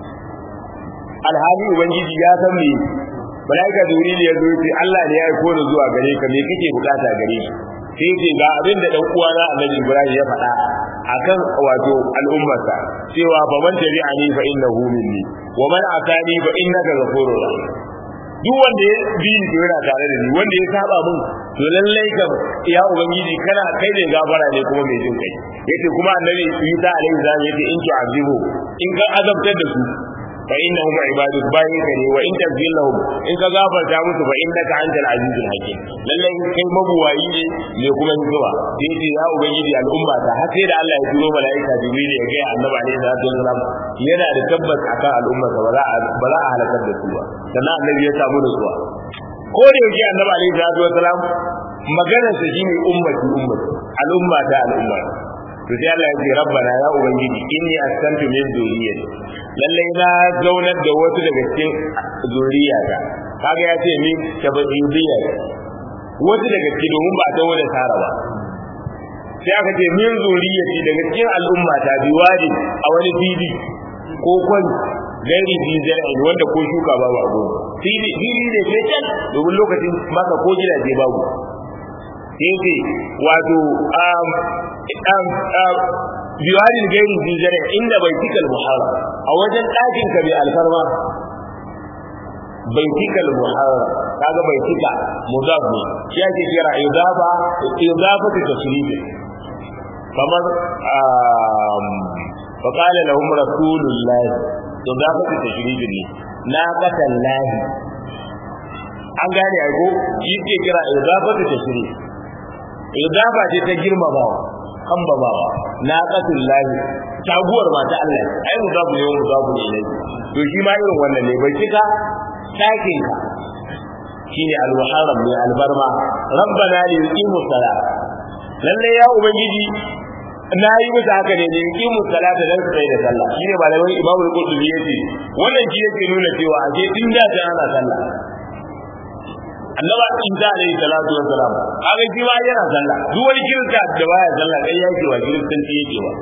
alhali ubangiji ya san me malaika jibril ya zo ce Allah ne ya aiko ni zuwa gare ka me kake bukata gare shi sai ce ga abin da dan uwana Annabi Ibrahim ya faɗa akan wato al'ummarsa cewa fa man tabi'ani fa innahu minni wa man atani fa innaka ghafurur rahim duk wanda ya bi ni yana tare da ni wanda ya saba mun to lallai kam ya ubangiji kana kai ne gafara ne kuma mai jin kai yace kuma Annabi Isa alaihi salam yace in tu'azibu in ka azabtar da su fa innahum ibaduk bayyika ne wa in taghfir lahum in ka gafarta musu fa innaka antal azizul hakim lallai kai mabuwayi ne kuma hikima yace ya ubangiji al'umma ta har sai da Allah ya turo malaika jibril ya ga annabi alaihi salatu wasalam yana da tabbas akan al'umma ba za a halakar da su ba sannan annabi ya samu nutsuwa ko da yake annabi alaihi salatu wasalam maganar sa shine ummati al'umma ta al'umma to sai Allah ya ce rabbana ya ubangiji inni askantu min zuriyati lalle na zaunar da wasu daga cikin zuriyata kaga ya ce min tabi'iyya wasu daga cikin domin ba ta wada tara ba sai aka ce min zuriyati daga cikin al'umma ta biwadi a wani fili ko kwan gairi bizar wanda ko shuka babu a gona fili ne ke can domin lokacin maka ko gidaje babu sai wato biwarin gairi bizar inda bai tikal muhara a wajen ɗakin ka bai alfarma bai tikal muhara kaga bai tika mudaf ne shi ake kira idafa ta tasrifi kamar فقال لهم رسول الله إضافة تشريف لي ناقة الله an gane ai ko shi ke kira idafatu tashrif idafa ce ta girmamawa kan babawa naqatul lahi taguwar mata Allah ai mudafu ne mudafu ne to shi ma irin wannan ne bai kika sakin ka shine al-muharram ne albarma rabbana li yuqimu salat lalle ya ubangiji na yi musu haka ne da yuqimu salata dan su da sallah shine malamin imamu al-qurtubi yace wannan shi yake nuna cewa a je tun da ana sallah annabi Isa alaihi salatu wassalam kaga shi ma yana sallah duk wani kirista da baya sallah kai yake wa kiristanci yake wa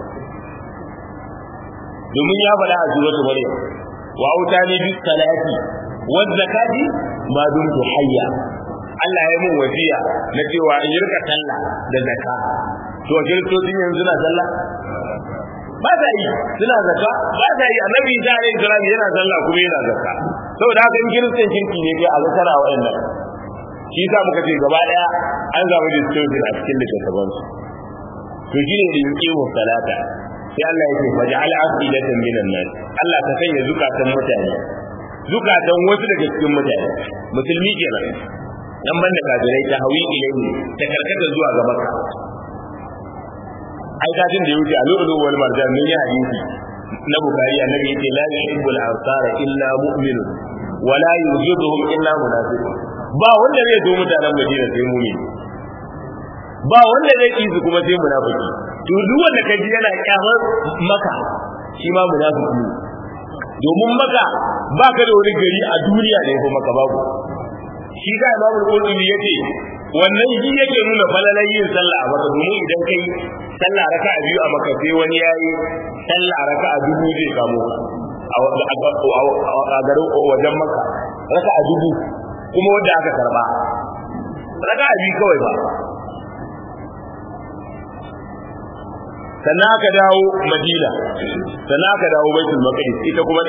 domin ya faɗa a suratul maryam wa autani bis salati waz zakati ma dumtu hayya Allah ya mun wasiya na cewa in rika sallah da zakka to kiristocin yanzu na sallah ba ta yi suna zakka ba ta yi annabi Isa alaihi salam yana sallah kuma yana zakka saboda haka in kiristan kirki ne kai a zakara wa'annan shi yasa muka ce gaba daya an zama distortion a cikin littattafan su to shine da yuqimu salata sai Allah yake faj'al afidatan minan nas Allah ka sanya zukatan mutane zukatan wasu daga cikin mutane musulmi kenan dan banda kafirai ta hawi ilayhi ta karkata zuwa ga Makka ai kafin da yake alulu wal marjan ne ya hadisi na Bukhari annabi yake la yuhibbul ansara illa mu'min wa la yujiduhum illa munafiq ba wanda zai zo mutanen Madina sai mu'min ba wanda zai yi su kuma sai munafiki to duk wanda kaji yana kyamar Makka shi ma munafiki ne domin Makka baka da wani gari a duniya da yafi Makka babu shi da Imam Al-Qurtubi yace wannan shi yake nuna falalar yin sallah a Makka domin idan kai sallah raka'a biyu a Makka sai wani yayi sallah raka'a dubu zai samu a garin wajen Makka raka'a dubu kuma wanda aka karba raka'a biyu kawai ba sannan aka dawo Madina sannan aka dawo Baitul Maqdis ita kuma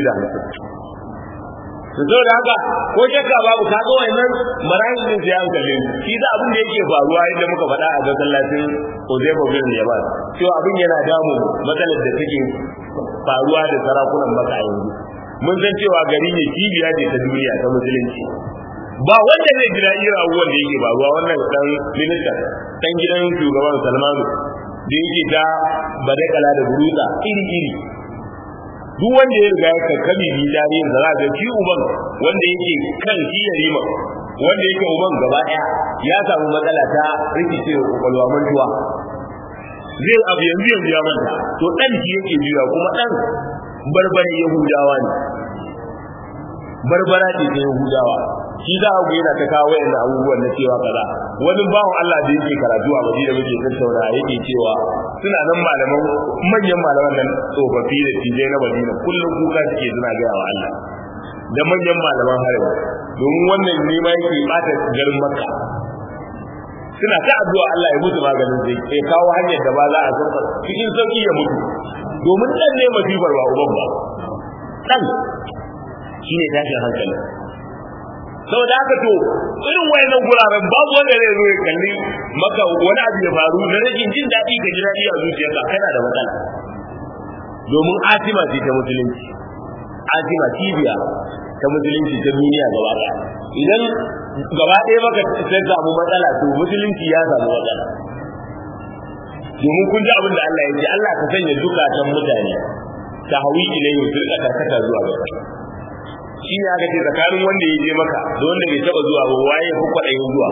250 to da haka ko shakka babu ka ga wannan marayin din sai an kalle shi da abin da yake faruwa inda muka faɗa a masallacin Uzaifa bin Yaman cewa abin yana damu matsalar da take faruwa da sarakunan Makka yanzu mun san cewa gari ne cibiya ce ta duniya ta musulunci ba wanda zai jira irin abubuwan da yake faruwa wannan dan minista dan gidan shugaban Salmanu da yake ta badakala da buruta iri duk wanda ya riga ya kakkabi bi tarihin da za ga shi uban wanda yake kan shi ya rima wanda yake uban gaba daya ya samu matsala ta rikicewa kokolwa mantuwa zai abu yanzu ya manta to dan shi yake biya kuma dan barbare yahudawa ne barbara ce ta yahudawa shi za a yana ta kawo wayannan abubuwan na cewa kaza wani bawan Allah da yake karatu a Madina muke tattauna yake cewa suna nan malaman manyan malaman nan tsofaffi da tijai na Madina kullum kuka suke suna ga wa Allah da manyan malaman harbi domin wannan ne ma yake bata garin Makka suna ta addu'a Allah ya mutu maganin zai ya kawo hanyar da ba za a san cikin sauki ya mutu domin dan ne masifar ba uban ba dan shine tashin hankali saboda haka to irin wayannan guraren babu wanda zai zo ya kalli maka wani abu ya faru na rashin jin daɗi ga ji daɗi a zuciyarka kana da matsala domin atima ce ta musulunci atima cibiya ta musulunci ta duniya gaba ɗaya idan gaba ɗaya maka ta samu matsala to musulunci ya samu matsala domin kun ji abin da Allah ya ce Allah ka sanya zukatan mutane ta hawi ilayhi su rika karkata zuwa ga shi ne aka ce tsakanin wanda ya je maka da wanda bai taba zuwa ba waye ko kwaɗayin zuwa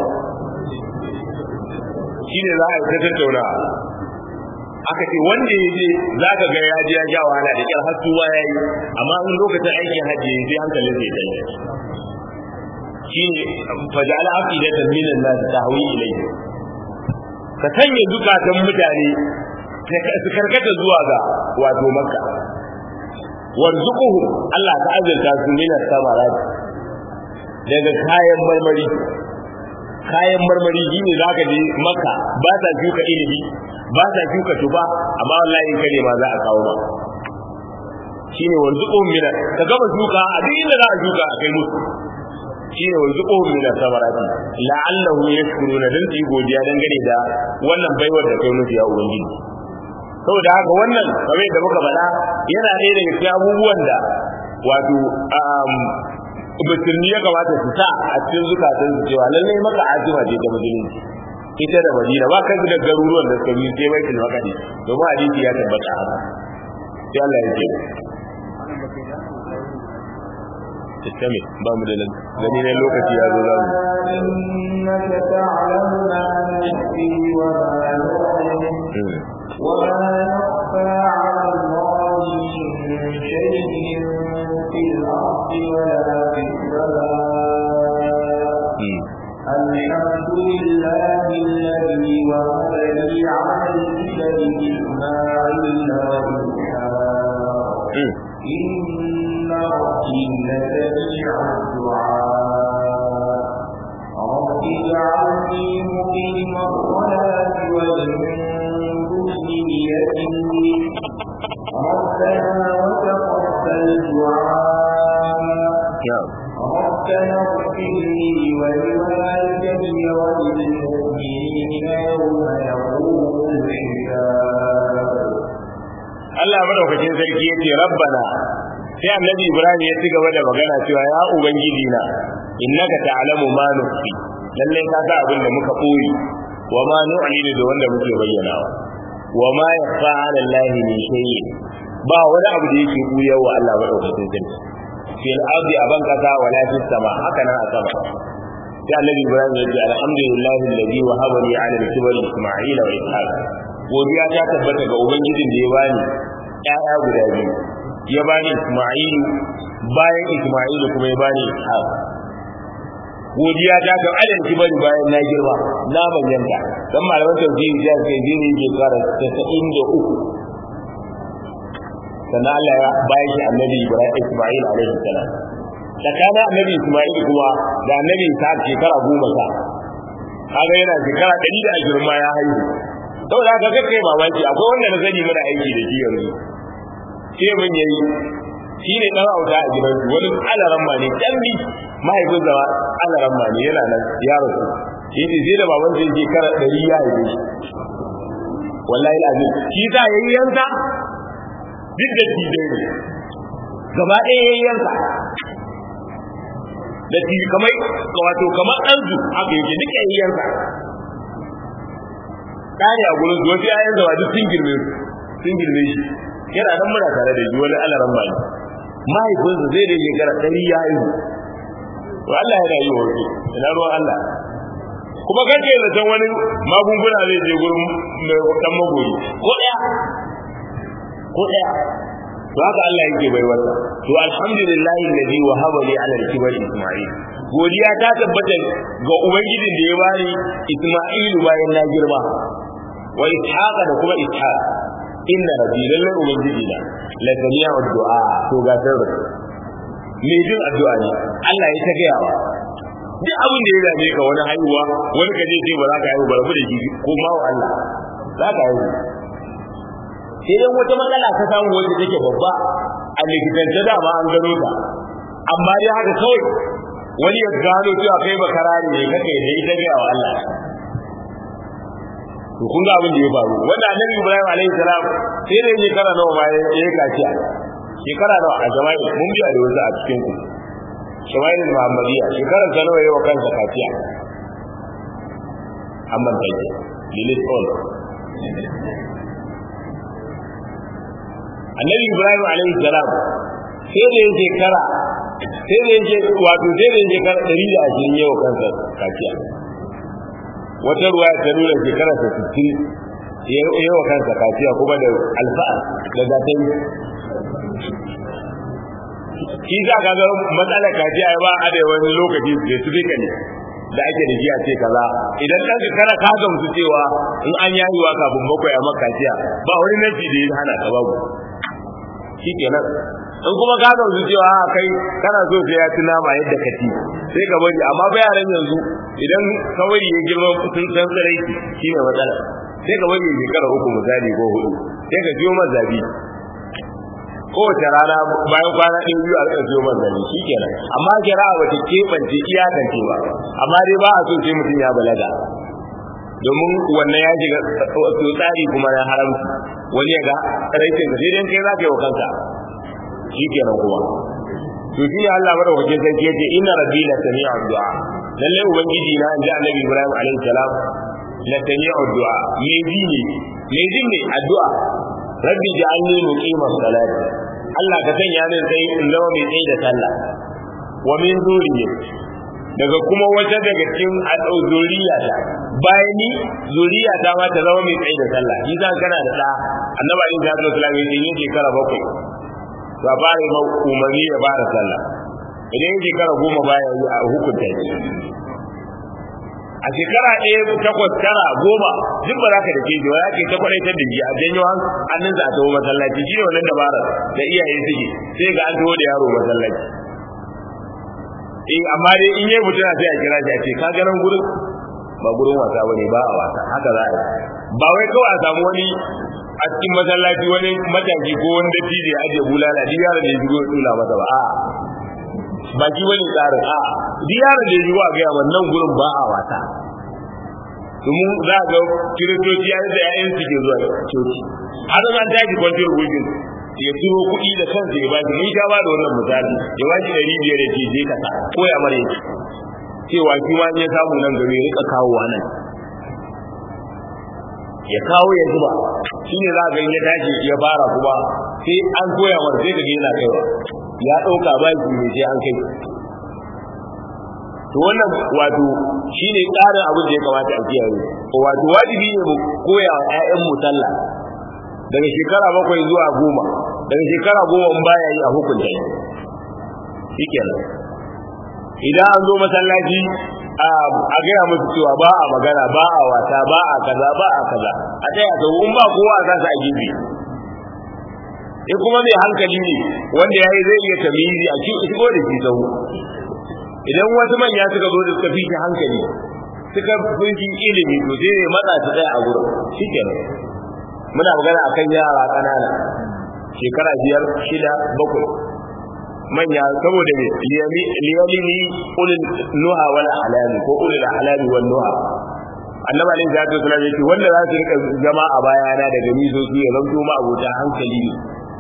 shi ne za a yi ta tattauna aka ce wanda ya je za ka ga ya je ya ja wahala da kyar har tuwa ya yi amma in lokacin aikin hajji ya je hankalin zai tsaye shi ne faja'ala afidatan minan nas tahwi ilayhi ka sanya zukatan mutane su karkata zuwa ga wato Makka warzuquhu Allah ta azurta su minas samarat daga kayan marmari shine zaka je Makka ba ta shuka inibi ba ta shuka tuba amma wallahi in kare ma za a kawo ba shine warzuquhu minas ka gama shuka a duk inda za a shuka a kai musu shine warzuquhu minas samarat la'allahu yashkuruna dan su yi godiya dangane da wannan baiwar da kai musu ya ubangiji saboda haka wannan kamar da muka faɗa yana ɗaya daga cikin abubuwan da wato musulmi ya kamata su sa a cikin zukatan su cewa lallai maka azima ce ta musulunci ita da Madina ba kai da garuruwan da suka yi sai Baitul Maqdis domin hadisi ya tabbata haka sai Allah ya ce Iskami ba mu da gani ne lokaci ya zo za mu innaka ta'lamu ma nukhfi wa ma nu'lin وما يخفى على الله من شيء في الأرض ولا في السماء الحمد لله الذي وهب لي على الكبر إسماعيل وإسحاق إن ربي لسميع الدعاء رب اجعلني مقيم الصلاة ومن ربنا وتقبل دعاء ربنا اغفر لي ولوالدي وللمؤمنين يوم يقوم الحساب. Allah madaukakin sarki yace rabbana, sai annabi Ibrahim ya ci gaba da magana cewa ya ubangiji na innaka ta'lamu ma nufi, lalle ka sa abin da muka koyi wa ma nu'linu da wanda muke bayyanawa wa ma yafa 'ala Allahi min shay'in, ba wani abu da yake buya wa Allah madaukakin sarki fil ardi aban kasa wala fis sama, haka nan a sama. sai annabi Ibrahim ya ce alhamdulillahi alladhi wahaba li 'ala al-kibri Isma'ila wa Ishaq, godiya ta tabbata ga ubangijin da ya bani ƴaƴa guda biyu, ya bani Isma'ilu, bayan Isma'ilu kuma ya bani Ishaq. godiya ta ga adan kibari bayan na girma na manyanta, dan malaman tafsiri ya ce jini ke fara 93. sannan Allah ya bayan shi annabi Ibrahim Isma'il alaihi salam, tsakanin annabi Isma'il kuma da annabi Ishaq shekara 10 kaga yana shekara 120 ma ya haihu. saboda haka kai mamaki, akwai wanda na sani mana aiki da shi yanzu sai mun yayi shi ne dan auta a gidan su, wani alaran ma ne kalli mahaifin zawa alaran ma ne yana nan yaro shi yace sai da baban sai shekara 100 ya haife shi. wallahi lazim shi da yayi yanka duk da shi dai gaba ɗaya yayi yanka da shi kamar wato kamar ɗansu haka yake duka yayi yanka kare a gurin zuwa sai ayan zawa duk sun girme shi yana nan muna tare da shi wani alaran ma ne mahaifinsa zai da shekara 100 ya haihu. to Allah yana yi wa ina ruwan Allah, kuma kace da san wani magunguna zai je gurin dan magoyi ko daya to haka Allah yake bai wata. to alhamdulillahi alladhi wahaba li 'ala al-kibri Isma'il, godiya ta tabbata ga ubangijin da ya bani Isma'ilu bayan na girma, wa Ishaq da kuma Ishaq. inna rabbi lillahi ubangiji na la sami'u du'a, to ga tarbi me jin addu'a ne Allah ya ta gaya wa duk abin da ya dame ka, wani haihuwa wani kaje ce ba za ka haihu ba, rabu da shi ko ma wa Allah za ka haihu. sai dan wata matsala ta samu wacce take babba a likitance da ma an gano ta, amma dai haka kawai wani ya gano cewa kai ba karari ne kake da ita gaya wa Allah. to kun ga abin da ya faru, wanda annabi Ibrahim alaihi salam sai da shekara nawa ma ya kaciya, shekara nawa a jama'i mun biya da wasu a cikin ku shawaiul muhammadiyya, shekarar ta nawa yawa kansa kaciya amma take lilit all. annabi Ibrahim alaihi salam sai da shekara 120 yawa kansa kaciya. wata ruwa ta nuna shekara 60 yawa kansa kaciya, kuma da alfa'a da gatari. shi za ka ga matsalar kaciya ba a da wani lokaci specifically da ake da shi a ce kaza, idan ɗan shekara ka gamsu cewa in an yayiwa kafin bakwai a makaciya ba wani nafi da ya hana ka babu shi kenan. in kuma ka gamsu cewa kai kana so sai ya ci nama yadda ka ci sai ka bari, amma ba yaran yanzu idan kawai ya girma sun san tsirai shi ne matsala, sai ka bari shekara 3 misali ko 4 sai ka biyo mazabi kowace rana bayan kwana 2 a biyo mazabi shi kenan. amma kira ba ta keɓance iyakance ba, amma dai ba a so sai mutum ya balaga, domin wannan ya shiga tsari kuma na haramci, wani ya ga raikin ka sai dai kai za ka yi wa kanka shi kenan kuma. to shi ne Allah madaukakin sarki yace inna rabbi la sami'u du'a, lalle ubangiji na inda annabi Ibrahim alaihi salam la sami'u du'a, me jin ne addu'a. rabbi ja'alni muqima salati, Allah ka sanya ni sai in zama mai tsayi da sallah, wa min zuriyati, daga kuma wata daga cikin zuriyata, bayan ni zuriyata ma ta zama mai tsayi da sallah. shi zan kana da da annabi alaihi salatu yace yin shekara 7 to a fara umarni ya fara sallah, idan yin shekara 10 baya yi a hukunta shi, a shekara 1 8 9 10 duk ba za ka dake shi ba, za ka yi ta kwadaitar da shi a janyo hannunsa a taho masallaci. shi ne wannan dabara da iyaye suke, sai ga an taho da yaro masallaci. amma dai in yi mutum sai a kira shi a ce ka ganin gurin ba gurin wasa ba ne, ba a wasa, haka za a yi. ba wai kawai a samu wani a cikin masallaci wani mataki ko wani dattijo ya ajiye bulala duk yaron da ya shigo ya tsula masa ba a'a ba shi wani tsarin a'a duk yaron da ya shigo a gaya wannan gurin ba a wasa domin za ga kiristoci ya da ƴaƴan su ke zuwa coci har an tashi kwantar gujin ya turo kuɗi da kansa ya bashi mun sha ba da wannan misali ya bashi 500 ya ce je ka sa ko ya mare yake cewa shi ma ya samu nan gari ya rika kawowa nan ya kawo ya zuba shi ne za ga ya tashi ya fara kuma sai an koya wa sai kaga yana kaiwa ya ɗauka ba shi ne sai an kai to wannan wato shine tsarin abin da ya kamata a kiyaye wato wajibi ne mu koya wa ƴaƴan mu sallah daga shekara 7 zuwa 10 daga shekara 10 in baya yi a hukunta shi kenan idan an zo masallaci a gaya musu cewa ba a magana ba a wata ba a kaza ba a kaza a tsaya ta in ba kowa za su a gefe in kuma mai hankali ne wanda ya yi zai iya tamizi a shigo da shi sau idan wasu manya suka zo da suka fi shi hankali suka fi shi ilimi to sai ne matsa su tsaya a gurin shi kenan muna magana akan yara ƙanana shekara 5 6 7 manya saboda ne liyalini ulul nuha wal ahlami ko ulul ahlami wal nuha annabi alaihi salatu wasallam yake wanda za su rika zama a bayana daga mizo su ya zanto ma abota hankali ne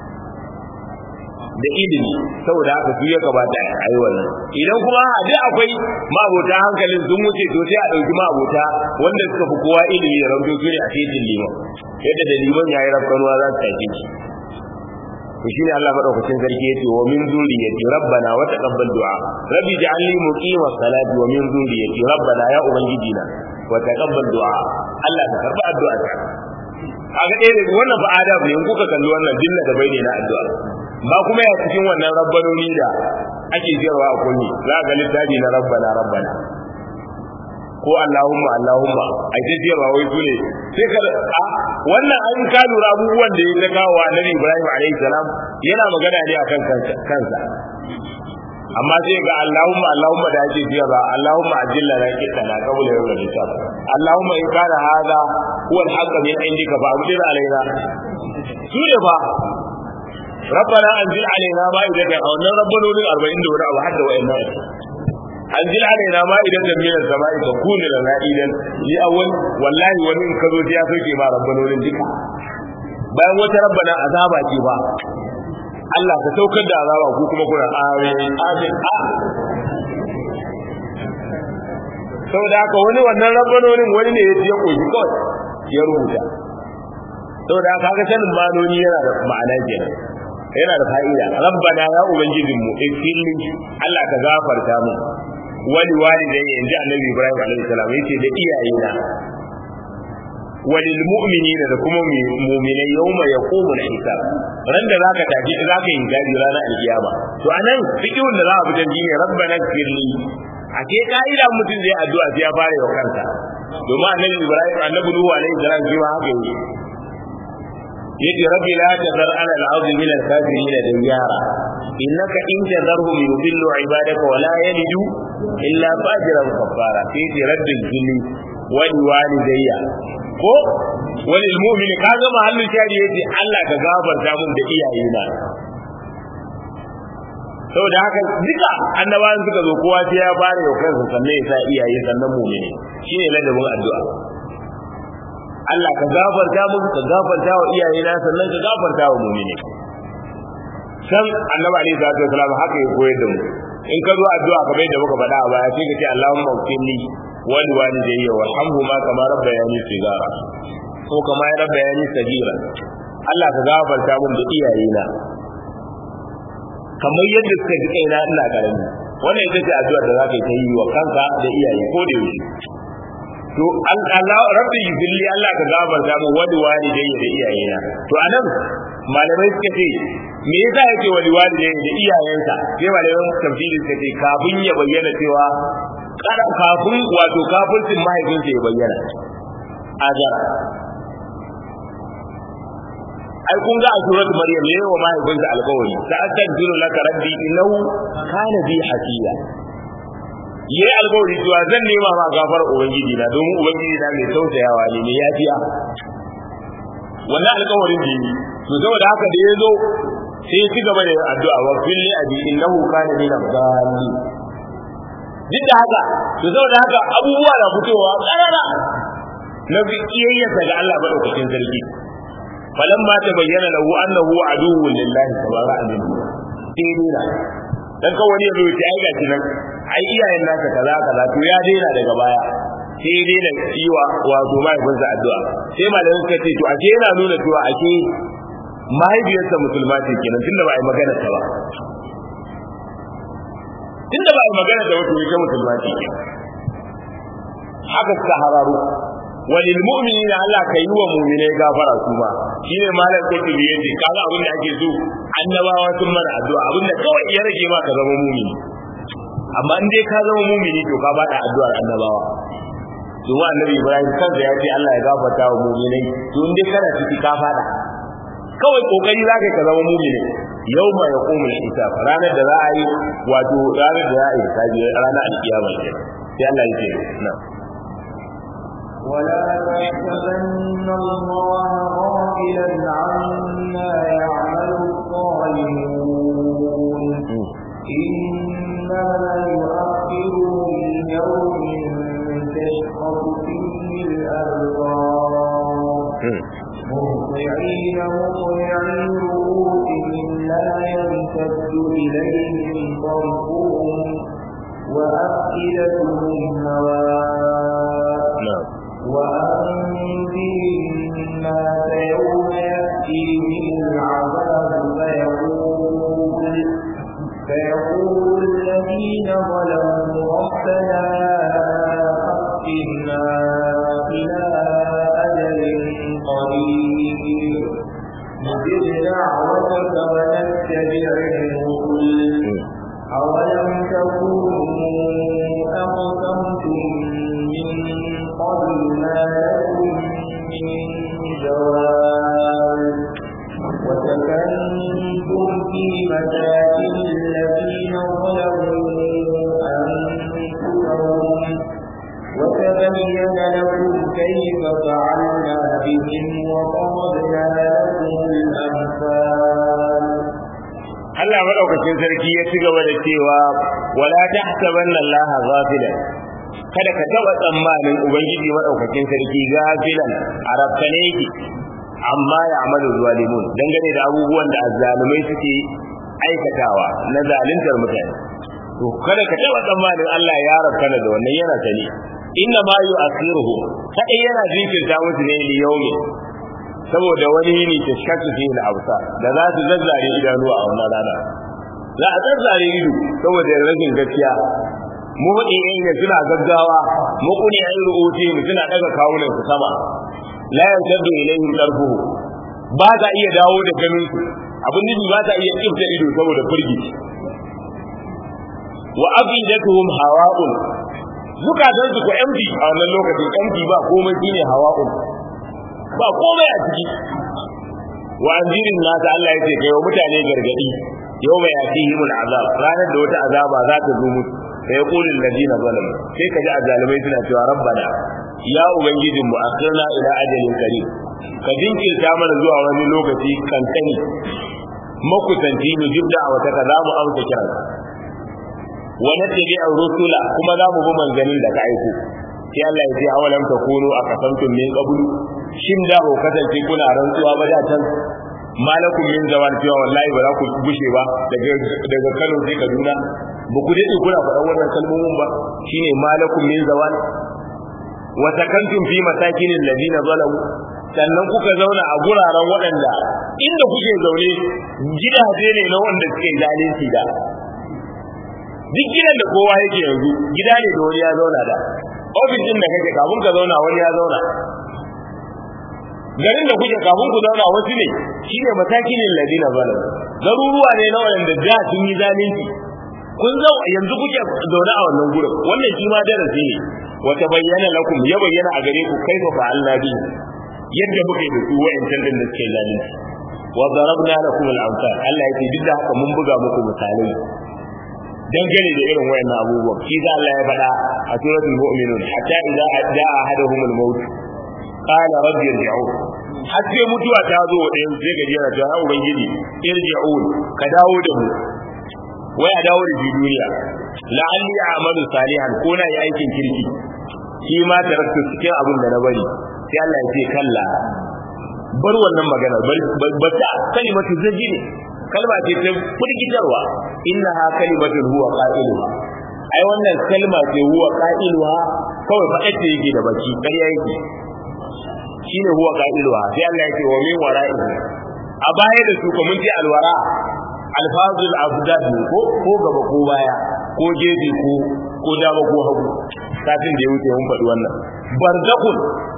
da ilimi saboda haka su ya kamata a yi wannan idan kuma dai akwai mabota hankalin sun wuce to sai a dauki mabota wanda suka fi kowa ilimi ya zanto su ne a cikin liman yadda da liman yayi rafkanuwa za su tafi shi to shine Allah madaukakin sarki yace wa min zuriyati rabbana wa taqabbal du'a rabbi ja'alni muqima salati wa min zuriyati rabbana ya ubangiji na wa taqabbal du'a Allah ka karba addu'a ta kaga dai wannan fa adab ne in kuka kalli wannan dinna da bai ne na addu'a ba kuma ya cikin wannan rabbanoni da ake jirawa a kunni za ga littafi na rabbana rabbana ko Allahumma Allahumma ai ta jirawa wai su ne sai ka wannan an ka lura abubuwan da ya kawo Annabi Ibrahim alaihi salam yana magana ne akan kansa amma sai ga Allahumma Allahumma da ake jirawa Allahumma ajilla na kitana qabla yawm al-hisab Allahumma in kana hadha huwa al-haqq min indika fa amtir alaina su ne ba ربنا انزل علينا مائدة او ان ربنا لنا 40 دورة او حتى وإن انزل علينا مائدة من السماء تكون لنا عيدا لأول والله ومن كذو جافك ما ربنا لنا ذكا bayan wata rabbana azaba ce ba Allah ka saukar da azaba ku kuma kuna amin amin saboda haka wannan rabbanonin wani ne ya koyi kawai ya rubuta saboda haka ga sanin manoni yana da ma'ana kenan yana da fa'ida rabbana ya ubangijin mu ikilli Allah ka gafarta mu wali walidai inji annabi Ibrahim alaihi salam yace da iyayena walil mu'minina da kuma mu'minai yawma yaqumul hisab ran da zaka tafi zaka yi gadi ranar alkiyama to anan fikihun da za a fitar shine rabbana ikilli a ke ka'ida mutum zai addu'a sai ya fara wa kansa domin annabi Ibrahim annabi Nuhu alaihi salam shi ma haka yake yace rabbi la tadar ala al-ardi min al-kafirin diyara innaka in tadarhum yudillu ibadaka wa la yalidu illa fajiran kafara yace rabbil jinni wal walidayya ko wal mu'min kaga mahallin shari yace Allah ka gafarta mun da iyayena saboda haka duka annabawan suka zo kowa sai ya bare wa kansa sannan ya sa iyaye sannan mu'mini shine ladabin addu'a Allah ka gafarta musu ka gafarta wa iyayena sannan ka gafarta wa mu'mini san annabi alaihi salatu wasallam haka ya koyar da mu in ka zo addu'a kamar yadda muka faɗa a baya sai ka ce Allahumma ighfirli wa li walidayya warhamhuma kama rabbayani sigara ko kama ya rabbayani sagira Allah ka gafarta mun da iyayena kamar yadda suka ji kaina ina karami wannan ita ce addu'a da zaka yi ta yi wa kanka da iyaye ko da yaushe to Allah rabbi yuzilli Allah ka gafarta mu wani walidayya da iyayena to anan malamai suka ce me yasa yake wani walidayya da iyayensa sai malaman tafsiri suka ce kafin ya bayyana cewa kafin wato kafircin mahaifinsa ya bayyana azar ai kun ga a suratul maryam yayin wa mahaifinsa alƙawari sa'astaghfiru laka rabbi innahu kana bi hafiya yayi alƙawari cewa zan nema ma gafar ubangiji na domin ubangiji na mai tausayawa ne mai yafiya wannan alƙawarin da yi to saboda haka da yazo sai ya ci gaba da addu'a wa filli abi innahu kana min al-dhalin duk da haka to saboda haka abubuwa da fitowa karara na bikiyayyarsa ga Allah madaukakin sarki falamma tabayyana lahu annahu aduwwun lillahi tabaraka minhu sai dina dan kawai ne yazo ya ai gaci nan ai iyayen naka kaza to ya daina daga baya sai daina ciwa wato mahaifinsa addu'a sai malamin suka ce to ake yana nuna cewa ake mahaifiyarsa musulma ce kenan tunda ba ai magana ta ba tunda ba ai magana da wato ita musulma ce kenan haka suka hararu walil mu'minina Allah kai wa mu'minai gafara su ma shine malam sai da yace kaga abin da ake so annabawa sun mana addu'a abin da kawai ya rage ma ka zama mu'mini amma in dai ka zama mu'mini to ka bada addu'ar annabawa zuwa annabi Ibrahim kansa ya ce Allah ya gafarta wa mu'minai to in dai kana ciki ka fada kawai kokari zaka ka zama mu'mini yawma yaqumul hisab ranar da za a yi wato ranar da za a yi sabi ranar alkiyama ce sai Allah ya ce na ولا تحسبن الله غافلا عما يعمل الظالمون إنما يؤخرهم ليوم تشخص فيه الأبصار مهطعين مقنعي رؤوسهم لا يرتد إليهم طرفهم وأفئدتهم هواء وأنذر الناس يوم يأتيهم العذاب فيقول الذين ظلموا ربنا أخرنا إلى أجل قريب نجب دعوتك ونتبع الرسل أولم تكونوا أقسمتم من قبل ما لكم من زوال وسكنتم في مساكن الذين ظلموا أنفسهم وتبين لكم كيف فعلنا بهم وضربنا لكم الأمثال. Allah madaukakin sarki ya ci gaba da cewa wala tahsabanna Allah ghafilan kada ka taba tsammanin ubangiji madaukakin sarki ghafilan arabkane yake amma ya amalu zalimun dangane da abubuwan da azzalumai suke aikatawa na zaluntar mutane to kada ka taba tsammanin Allah ya rabkana da wannan yana sani inna ma yu'akhiruhu kai yana jinkirta musu ne li yawmi saboda wani yini ta shakku fi al-absar da za su zazzare idanu a wannan rana za a zazzare ido saboda rashin gaskiya mu hudi ne suna gaggawa mu kuni ayi ru'uti suna daga kawunan su sama la yantadu ilayhim darfuhu ba za iya dawo da ganin su abin nufi ba za iya kifta ido saboda firgici wa abidatuhum hawa'un zukatan su ko empty a wannan lokacin empty ba komai shine hawa'un ba komai a ciki wa anzirin nasa Allah yake kai wa mutane gargadi yau mai yatihimul azab ranar da wata azaba za ta zo musu sai yaqulul ladina zalamu sai kaji azalimai suna cewa rabbana ya ubangijin mu akhirna ila ajalin qarib ka jinkirta mana zuwa wani lokaci kankani makusanci mu jibda a wata kaza mu amsa kiran wa natabi ar-rusula kuma za mu bi manzanin da ka aiko sai Allah ya ce awalam takunu akasantum min qablu shin da ko kasance kuna rantsuwa ba da can malakum min zaman cewa wallahi ba za ku gushe ba daga Kano sai Kaduna ba ku dade kuna faɗan wannan kalmomin ba shine malakum min zaman wa takantum fi masakinil ladina zalamu sannan kuka zauna a guraren waɗanda inda kuke zaune gidaje ne na wanda suke zalunci da duk gidan da kowa yake yanzu gida ne da wani ya zauna da ofis din da kake kafin ka zauna wani ya zauna garin da kuke kafin ku zauna wasu ne shine matakinin ladina zalim garuruwa ne na wanda da sun yi zalunci kun zo yanzu kuke zaune a wannan gurin wannan shi ma darasi ne wata bayyana lakum ya bayyana a gare ku kaifa fa'alna bi yadda muke da su wa'ancan din da suke zalunci wa darabna lakum al-amsal Allah yake duk da haka mun buga muku misalai dangane da irin wayannan abubuwan shi da Allah ya faɗa a suratul mu'minun hatta idza jaa ahaduhum al-maut qala rabbi irji'un har sai mutuwa ta zo wa ɗayan sai gaji yana cewa ubangiji irji'un ka dawo da mu wai a dawo da duniya la'alli a'malu salihan ko na yi aikin kirki shi ma taraktu cikin abin da na bari sai Allah ya ce kalla bar wannan magana ba ta kalimatu zaji ne kalma ce ta firgitarwa innaha kalimatun huwa qailuha ai wannan kalma ce huwa qailuha kawai fa ake yake da baki ƙarya yake shine huwa qailuha sai Allah ya ce wa min wara'ihi a baya da su kuma ji alwara alfazul afdad ko gaba ko baya ko gefe ko dama ko hagu kafin da ya wuce mun faɗi wannan barzakun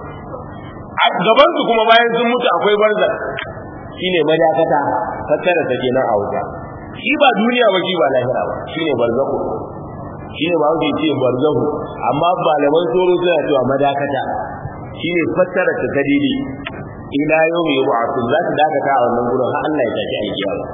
a gaban su kuma bayan sun mutu akwai barzak shine madakata tattara ta kenan a wuta shi ba duniya ba shi ba lahira ba shine barzakun shine ba wuce ce barzahu amma malaman tsoro suna cewa madakata shine fassara ta dalili ila yawmi yub'athun za ta dakata a wannan gurin har Allah ya tafi alkiyama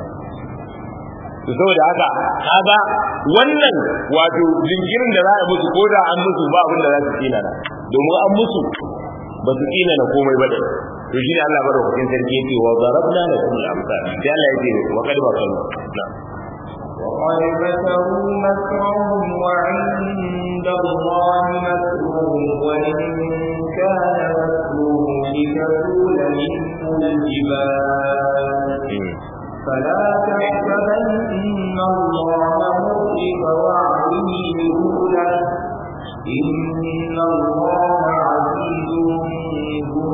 to saboda haka kaga wannan wato jinkirin da za a musu ko da an musu ba abin da za su tsina na domin an musu ba su tsina na komai ba dai to shine Allah madaukakin sarki yake wa darabna lakum al-amsal sai Allah yake wa qad bakaru وقد مكروا مكرهم وعند الله مكرهم وإن كان مكرهم لتزول منه الجبال فلا تحسبن الله مخلف وعده رسله إن الله عزيز ذو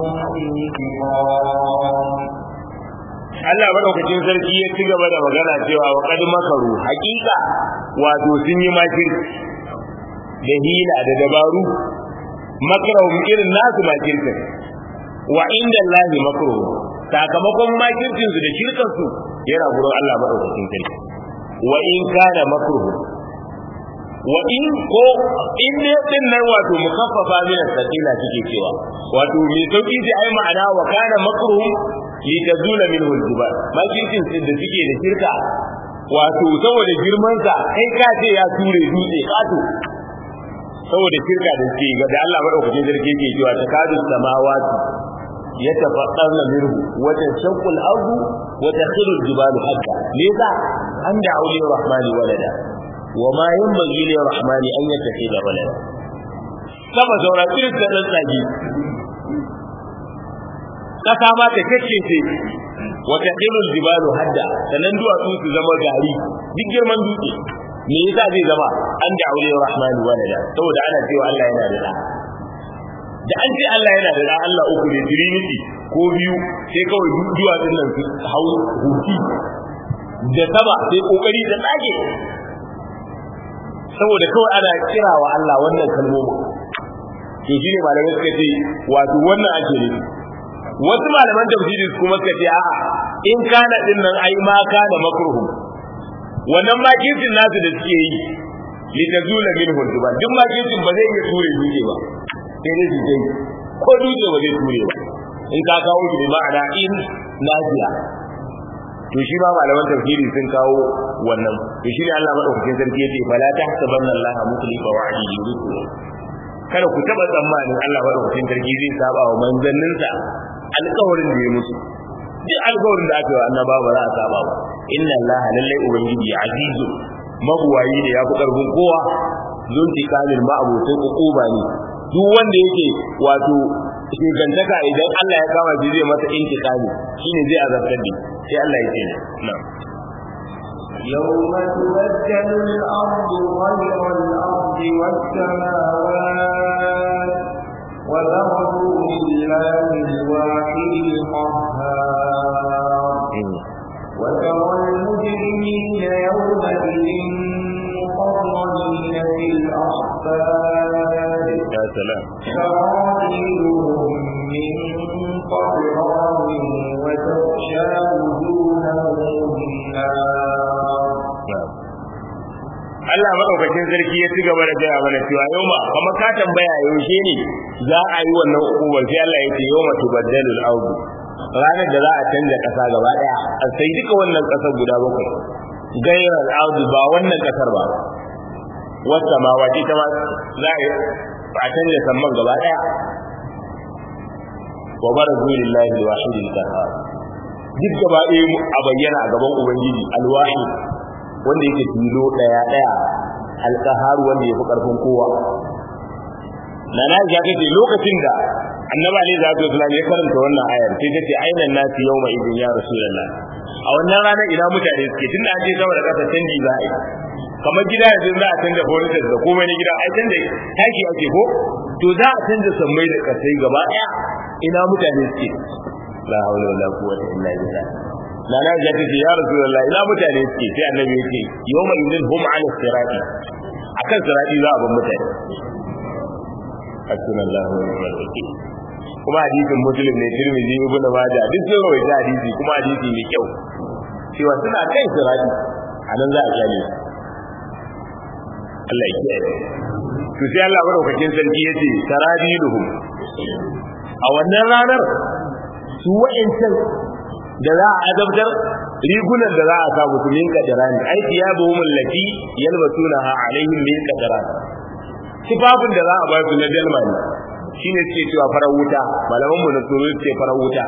انتقام. Allah madaukakin sarki ya ci gaba da magana cewa wa qad makaru hakika wato sun yi makir da hila da dabaru makarahum irin nasu makirkin wa inda Allah makaru sakamakon makircin su da shirkan su yana gurin Allah madaukakin sarki wa in kana makruhu wa in ko in ne din nan wato mukaffafa min as-sakila suke cewa wato mai sauki sai ai ma'ana wa kana makruhu litazula minhu al-jibal makircin su da suke da shirka wato saboda girman sa kai ka ce ya ture dutse kato saboda shirka da suke ga da Allah madaukakin sarki yake cewa takadu samawati yatafaqqarna minhu wa tashaqqu al-ardu wa takhiru al-jibalu hadda liza an da'u lir-rahmani walada wa ma yanbaghi lir-rahmani an yattakhidha walada sama saura irin da dan tsagi kasa ma ta kakkece wata ilul jibalu hadda sanan duwatsu su zama gari duk girman dutse me yasa zai zama an da aure rahmani walada saboda ana cewa Allah yana da da an ce Allah yana da Allah uku ne trinity ko biyu sai kawai duwatsun nan su hau huti da sama sai kokari da tsage saboda kawai ana kirawa Allah wannan kalmomi to shine malamai suka ce wato wannan ake nufi wasu malaman tafsiri kuma suka ce a'a in kana din nan ai ma kana makruhu wannan makircin nasu da suke yi li tazula minhu al-jibal duk makircin ba zai iya ture dutse ba sai dai su dai ko dutse ba zai ture ba in ka kawo shi ma'ana in lafiya to shi ba malaman tafsiri sun kawo wannan to shi ne Allah madaukakin sarki yace fala tahsabanna Allah mukhlifa wa'dihi rusul kada ku taba tsammanin Allah madaukakin sarki zai saba wa manzanninsa alƙawarin da ya musu duk alƙawarin da aka yi wa annaba ba za a saba ba inna Allah lallai ubangiji azizu mabuwayi ne ya fi ƙarfin kowa zunti kalil ma'abutin uquba ne duk wanda yake wato shigantaka idan Allah ya kama shi zai masa intiqami shine zai azabtar da sai Allah ya ce na'am يوم تبدل الأرض غير الأرض والسماوات وبرزوا لله الواحد القهار وترى المجرمين يومئذ مقرنين في الأصفاد يا سلام سرائرهم من قطران وتغشى وجوههم النار. Allah madaukakin sarki ya ci gaba da gaya mana cewa yau ma kuma ka tambaya yaushe ne za a yi wannan hukumar sai Allah ya ce yau ma tubaddalu al-ardu ranar da za a canza kasa gaba daya a sai duka wannan kasar guda bakwai gairar al-ardu ba wannan kasar ba wata ma wace ta ma za a canza samman gaba daya wa barazu lillahi al-wahid al-qahhar duk gaba ɗaya a bayyana a gaban ubangiji al-wahid wanda yake tilo daya al-qahhar wanda yafi karfin kowa nana ya kace lokacin da annabi alaihi salatu wasallam ya karanta wannan ayar sai tace aina nasi yawma idin ya rasulullah a wannan rana ina mutane suke tunda an je sama da kasa canji za a yi kamar gida yanzu za a canza furniture da komai na gida ai canza taki ake ko to za a canza sammai da kasai gaba daya ina mutane suke la hawla wala quwwata illa billah nana ya tace ya rasulullah ina mutane suke sai annabi ya ce yawma idin hum ala sirati akan sirati za a bar mutane hasbunallahu wa ni'mal wakeel kuma hadisin muslim ne tirmidhi ibn majah duk sun rawaita hadisi kuma hadisi mai kyau cewa suna kai sirati anan za a kyale Allah ya kiyaye to sai Allah madaukakin sarki yace sarabiluhum a wannan ranar su wa'ancan da za a azabtar rigunan da za a sa musu min kadarani ai tiyabuhum allati yalbasunaha alaihim min kadarani tufafin da za a ba su na dalma ne shine suke cewa farar wuta malaman mu na tsoro suke farar wuta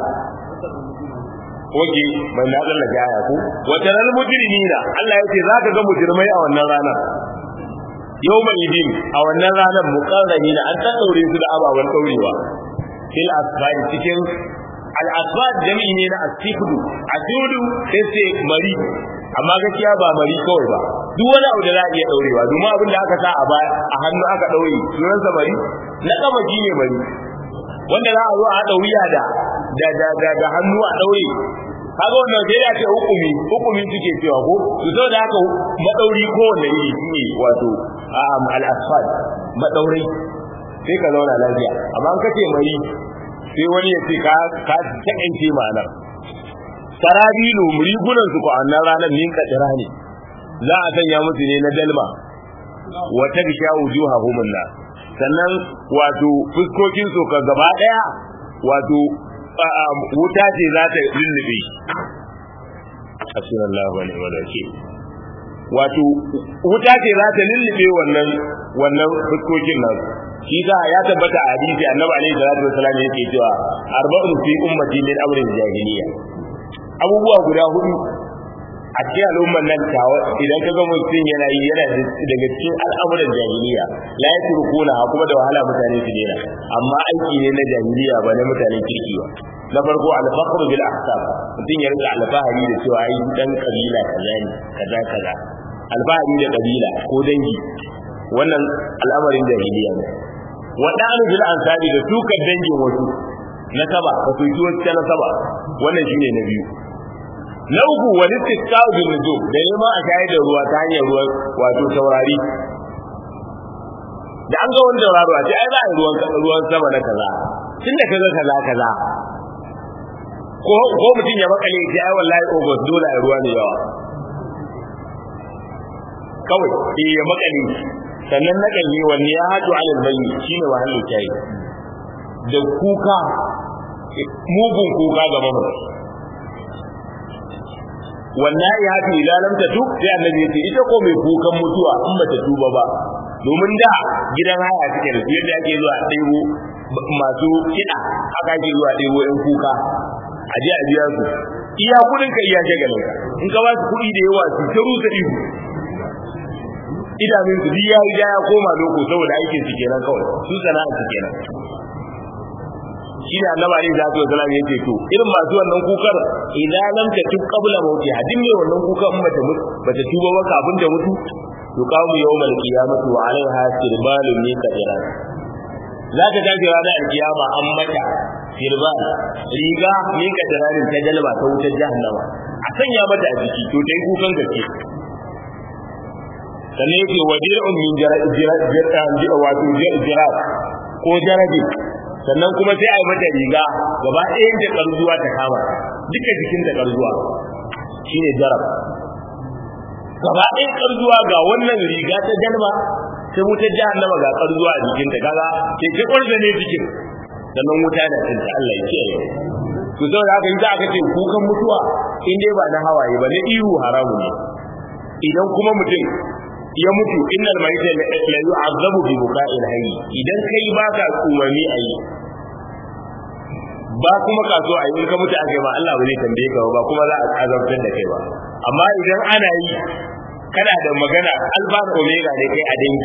oke ban na Allah gaya ku wata ran mujrimina Allah yace zaka ga mujrimai a wannan ranar yawma idin a wannan ranar muqarrabina an daure su da ababan daurewa fil asfar cikin al asfar jami'i ne na asfidu asudu sai mari amma gaskiya ba mari kawai ba duk wani abu da za a iya daurewa domin abin da aka sa a hannu aka daure sunan sa mari na kama ji ne mari wanda za a zo a hada wuya da hannu a daure kaga wannan da ya ce hukumi suke cewa ko to saboda haka madauri ko wanda iri shine wato al-asfad madauri sai ka zauna lafiya amma an kace mari sai wani ya ce ka takance ma'anar sarabilu murigunan su ko annan ranar min kadira ne za a sanya musu ne na dalma wa tabsha wujuhahum nar sannan wato fuskokin su ka gaba daya wato wuta ce za ta lullube sallallahu alaihi wa sallam wato wuta ce za ta lullube wannan fuskokin nan shi da ya tabbata a hadisi annabi alaihi salatu wasallam yake cewa arba'un fi ummati min amrin jahiliya abubuwa guda hudu a cikin al'ummar nan tawa idan ka ga mutum yana daga cikin al'amuran jahiliya la yatrukuna kuma da wahala mutane su dena amma aiki ne na jahiliya ba na mutanen kirki ba na farko al-faqr bil ahsab mutum ya rika alfahari da cewa ai dan kabila kaza ne kaza alfahari da kabila ko dangi wannan al'amarin jahiliya ne wadanu bil ansabi da tukar dangin wasu na saba ka tuki wasu na saba wannan shine na biyu na uku wani tisqa'u bil nujum da nema a shayar da ruwa ta hanyar ruwan wato taurari da an ga wanda tauraro a ce ai za a yi ruwan sama na kaza tunda kaga kaza ko mutum ya makale ya ai wallahi August dole ai ruwa ne yawa kawai ya makale sannan na kan yi wanne ya hadu alal bayyi shine wahalar kai da kuka mugun kuka ga mamaci wannan ya hadu ilalam ta duk sai annabi yace ita ko mai kukan mutuwa in bata tuba ba domin da gidan haya suke da yadda ake zuwa ɗebo masu kiɗa aka ake zuwa ɗebo ɗan kuka a je a biya su iya kudin ka iya shagalin ka in ka ba su kuɗi da yawa su ta rusa ihu idanun su biya ya koma loko saboda aikin su kenan kawai su sana'a su kenan shi ne annabi alaihi salatu wasallam yace to irin masu wannan kukar idan lam ta tub qabla mauti hadin ne wannan kukar in bata tuba ba kafin da mutu to qamu yawmal qiyamati wa alaiha sirbalun min qadiran za ta tafi ranar alkiyama an mata sirbal riga min qadiranin ta jalba ta wutar jahannama a sanya mata a jiki to dai kukan gaske sannan yake wadir'un min jirat ko jarabi sannan kuma sai a yi mata riga gaba ɗayan da karzuwa ta kama duka jikin ta karzuwa shine jarab gaba ɗayan karzuwa ga wannan riga ta jalma sai wutar jahannama ga karzuwa a jikin ta kaga sai ta kwarza ne jikin sannan wuta da kanta Allah ya kiyaye to saboda haka idan aka ce kukan mutuwa in dai ba na hawaye ba na ihu haramu ne idan kuma mutum ya mutu innal mayta la yu'azzabu bi buka'il hayy idan kai baka umarni ayi ba kuma ka so a yi ka mutu aka yi ma Allah ba zai tambaye ka ba kuma za a azabtar da kai ba amma idan ana yi kana da magana alfa da omega ne kai a dangi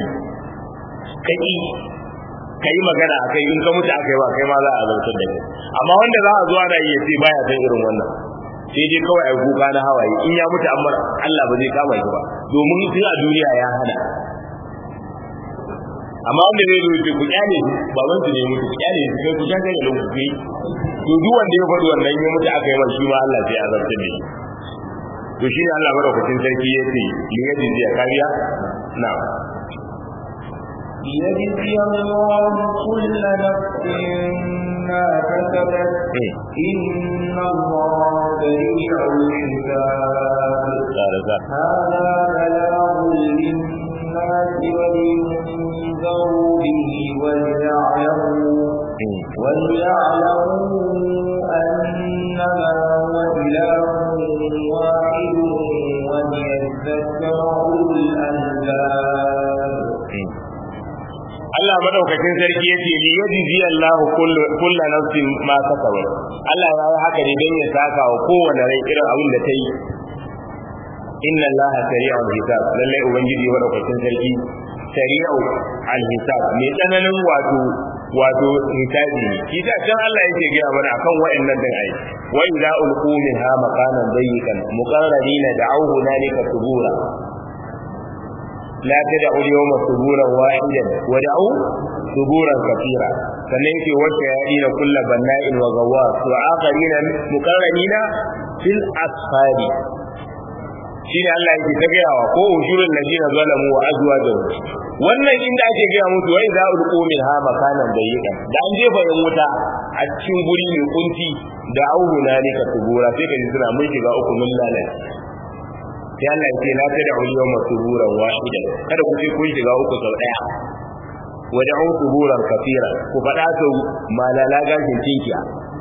kai magana akai in ka mutu akai ba kai ma za a azabtar da kai amma wanda za a zo ana yi sai baya san irin wannan sai dai kawai ai kuka na hawaye in ya mutu amma Allah ba zai kama shi ba domin tun a duniya ya hana amma wanda zai zo ku kyale baban su ne mutu ku kyale su kai ku sha kai lokaci to duk wanda ya faɗi wannan ya mutu aka yi man shi ma Allah sai azabtar da shi to shi ne Allah madaukakin sarki ya ce li yajzi kariya na'am ليجزي الله كل نفس ما كسبت إن الله سريع الحساب هذا بلاغ للناس ولينذروا به وليعلموا أنما هو إله واحد وليذكر أولو الألباب. Allah madaukakin sarki yace li yajzi Allah kullu nafsin ma kasabat Allah ya yi haka ne don ya saka wa kowanne rai irin abin da ta yi inna Allah sari'ul hisab lalle ubangiji madaukakin sarki sari'ul hisab mai tsananin wato hisabi ne kisa dan Allah yake ga mana akan wa'annan din ai wa idza ulqu minha maqaman dayyikan muqarrarina da'u hunalika subura لا تدعوا اليوم ثبورا واحدا ودعوا ثبورا كثيرا فننكي والشياطين كل بناء وغواص وآخرين مقرنين في الأصفاد shine Allah yake ta gaya wa ko ushurul ladina zalamu wa azwajuhum wannan inda ake gaya musu wai za ulqu min ha makanan dayyika da an jefa yan wuta a cikin guri mai kunci da auhu nalika tubura sai ka ji suna mun shiga uku mun lalace sai Allah ya ce la tad'u al-yawma thuburan wahidan kada ku ce kun shiga uku sau daya wad'u thuburan kathira ku fada to malala gashin tinkiya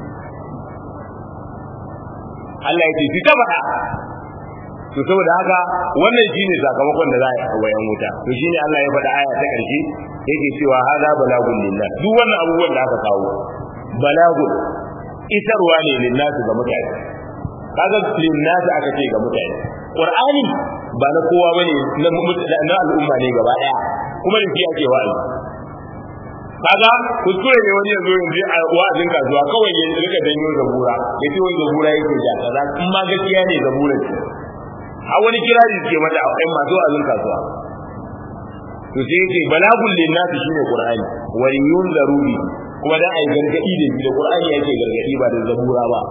Allah ya ce fita fada to saboda haka wannan shine sakamakon da za a yi wayan wuta to shine Allah ya faɗa aya ta ƙarshe yake cewa hada balagun lillah duk wannan abubuwan da aka kawo balagun isarwa ne lillahi ga mutane kaga lillahi aka ce ga mutane Qur'ani ba na kowa bane na al'umma ne gaba daya kuma da shi ake wa'azi kaga kuskure ne wani yanzu a wa'azin kasuwa kawai ya rika danyo zabura yace wani zabura yake ja kaza in ma gaskiya ne zabura ce a wani kirari suke mata a ɗan masu wa'azin kasuwa to sai yake balagul linnasi shine Qur'ani wa yunzaru bi kuma dan ai gargadi da Qur'ani yake gargadi ba da zabura ba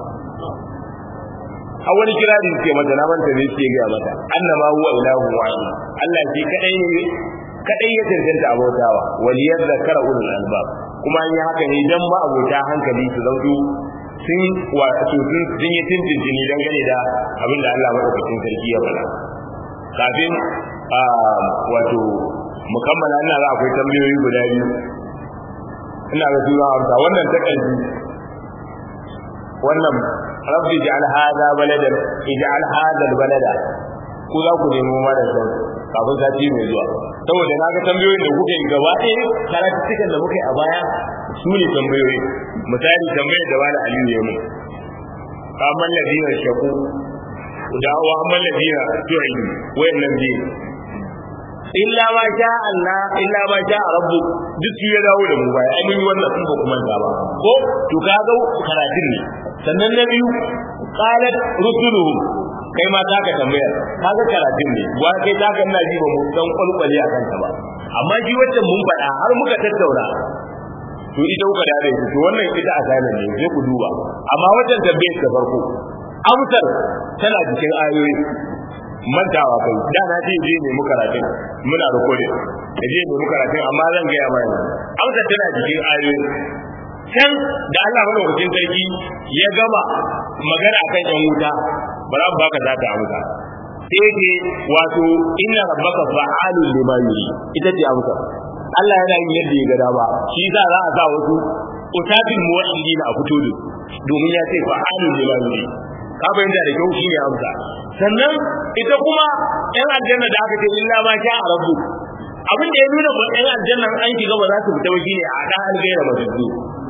a wani kirari suke mata na manta ne suke gaya mata annama huwa ilahu wahid Allah shi kadai ya tantance abautawa waliyar zakara ulul albab kuma an yi haka ne dan ma abota hankali su zaudu sun yi tintintini dangane da abin da Allah madaukakin sarki ya faɗa kafin wato mukammala ina za akwai tambayoyi guda biyu ina ga tura amsa wannan ta ƙarfi wannan rabbi ij'al hadha baladan ij'al hadha albalada ku za ku nemo mana san kafin sati mai zuwa saboda naga tambayoyin da kuke gaba ɗaya karatukan da muke a baya su ne tambayoyi misali tambayar da wani aliyu ya mu amman ladina shaqu da wa amman ladina tu'idu wayannan bi illa ma sha Allah illa ma sha rabbu duk ya dawo da mu baya ai mun yi wannan kun ba kuma ta ba ko to kaga karatun ne sannan na biyu qalat rusuluhum kai ma ta ka tambaya kaga karatun ne wa kai ta ga naji ba mu dan kwalkwale a kanta ba amma shi wannan mun faɗa har muka tattauna to ita kuka da ita to wannan ita asalin ne sai ku duba amma wajen tambayar ta farko amsar tana cikin ayoyi mantawa kai da na ce je ne muka karatun muna recording je ne muka karatun amma zan ga ya mai amsar tana cikin ayoyi can da Allah madaukakin sarki ya gama magana akan yan wuta bara mu baka zata amsa sai ce wato inna rabbaka fa'alun lima yuri ita ce amsa Allah yana yin yadda ya ga dama shi za a sa wasu utabil muwahhidin a fito da domin ya ce fa'alun lima yuri ka bayyana da kyau shine amsa sannan ita kuma yan aljanna da aka ce illa ma sha rabbu abin da ya nuna ba yan aljanna an shiga ba za su fita ba shine a da algaira masjid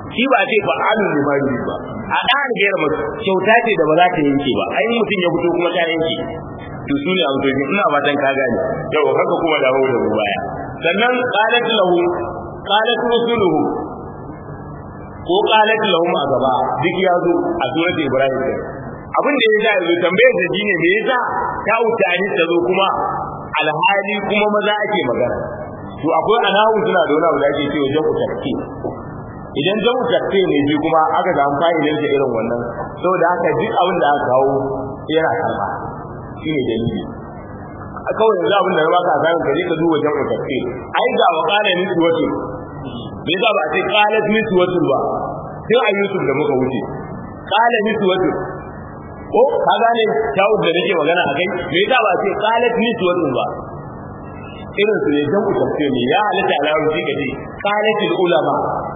shi ba ce ba alul limani ba a dan gaira mutu kyauta ce da ba za ta yanke ba ai mutum ya fito kuma ta yanke to su ne amsoji ina fatan ka gane yau haka kuma dawo da mu baya sannan qalat rusuluhu ko qalat lahum a gaba duk ya zo a surat ibrahim abin da ya yanzu tambayar da shine me yasa ta utani ta zo kuma alhali kuma maza ake magana to akwai anahu suna da wani abu da ake cewa jamu takki idan jamu takki ne bi kuma aka ga amfani da irin wannan saboda haka duk abin da aka kawo yana kalma shine dalili kawai yanzu abin da ba ka san ka je ka duba jamu takki ai ga wakala ni tuwatu me yasa ba a ce qalat ni tuwatu ba sai a Yusuf da muka wuce qala ni tuwatu ko ka gane tawo da nake magana akai me yasa ba a ce qalat ni tuwatu ba irin su ne jamu tafsir ne ya halatta alawu shi kace qalatul ulama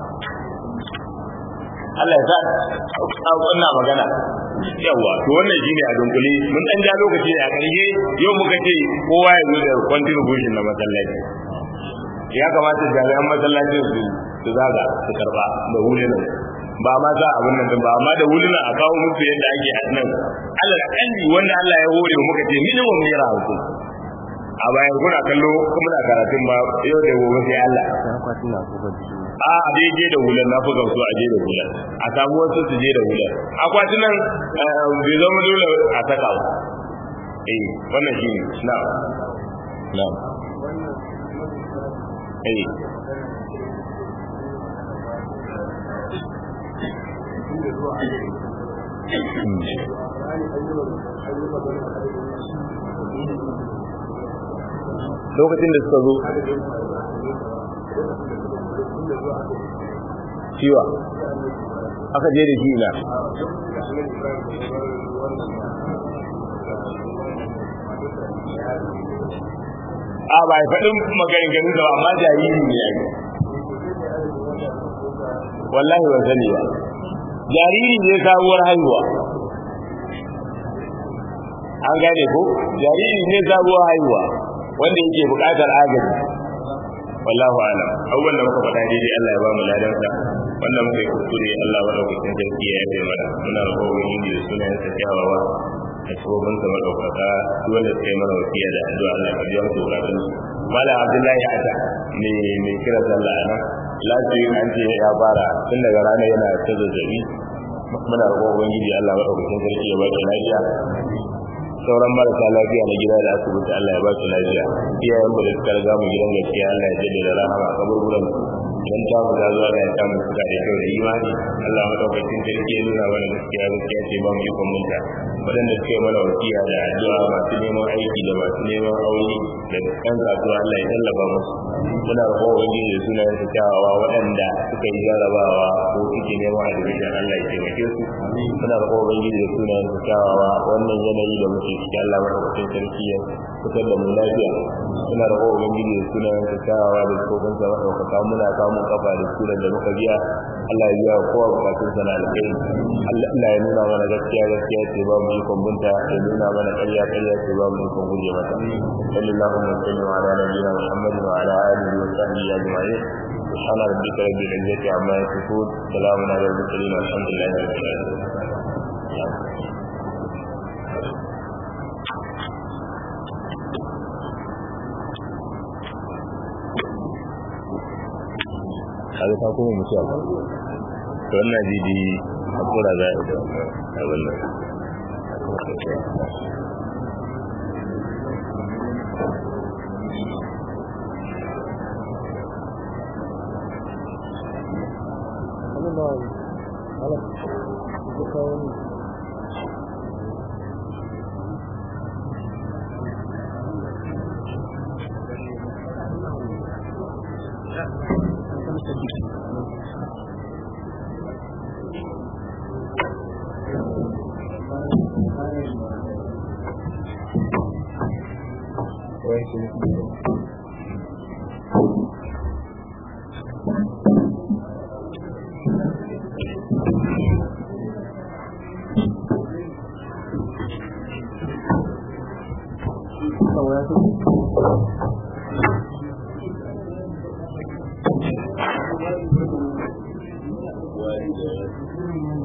Allah ya sa wannan magana yawa to wannan shine a dunkule mun dan ja lokaci a karshe yau muka ce kowa ya zo da contribution na masallaci ya kamata jami'an masallacin su zaga su karba da hulunan ba ma za abin nan ba amma da hulunan a kawo musu yadda ake a nan Allah da kalli wanda Allah ya hore muka ce minimum naira 50 a bayan kuna kallo kuma na karatun ba yau da gobe sai Allah a je da hulan na fi gamsu a je da hulan a samu wasu su je da hulan akwatunan bai zama dole a saka ba wannan shi ne na lokacin da suka zo ciwa aka je da shi na a ba ya faɗin maganganun da amma jariri ne ya yi wallahi ban sani ba jariri ne sabuwar haihuwa an gane ko jariri ne sabuwar haihuwa wanda yake buƙatar agaji wallahu a'lam abubuwan da muka faɗa daidai Allah ya ba mu ladansa wannan muka yi kuskure Allah madaukakin sarki ya yabe mana muna roƙon ubangiji da sunayen sa kyawawa da tsohon sa madaukaka duk wanda suka yi mana wasiya da addu'a Allah ka biya musu bukatun Malam Abdullahi Ata mai kira sallah ana lafiya an ce ya fara tun daga rana yana ta zazzabi muna roƙon ubangiji Allah madaukakin sarki ya ba shi lafiya sauran marasa lafiya na gida da asibiti Allah ya ba su lafiya iyayen mu da suka riga mu gidan gaskiya Allah ya jade da rahama a kaburburan idan ta mu zuwa da ya samu suka da kyau da imani Allah madaukakin sarki ya nuna mana gaskiya ce ba mu ikon munta wadanda suke mana wasiya da addu'a masu neman aiki da masu neman aure da kan kasuwa Allah ya tallafa musu muna roƙon ubangiji da sunayen su kyawawa waɗanda suka yi jarabawa ko suke neman admission Allah ya taimake su muna roƙon ubangiji da sunayen su kyawawa wannan yanayi da muke ciki Allah madaukakin sarki ya fitar da mu lafiya muna roƙon ubangiji da sunayen su kyawawa da tsofin sa madaukaka muna kamun kafa da sunan da muka biya Allah ya biya kowa bukatun sa na alheri Allah ya nuna mana gaskiya ce ba mu ikon bunta ya nuna mana ƙarya ce ba mu ikon guje mata sallallahu alaihi wa sallam ala nabiyina Muhammad wa ala alihi wa sahbihi ajma'in subhana rabbika rabbil izzati amma yasifun salamun ala al-mursalin walhamdulillahi rabbil alamin kaga ta kuma mutuwa ba to wannan didi hakura za a da abin nan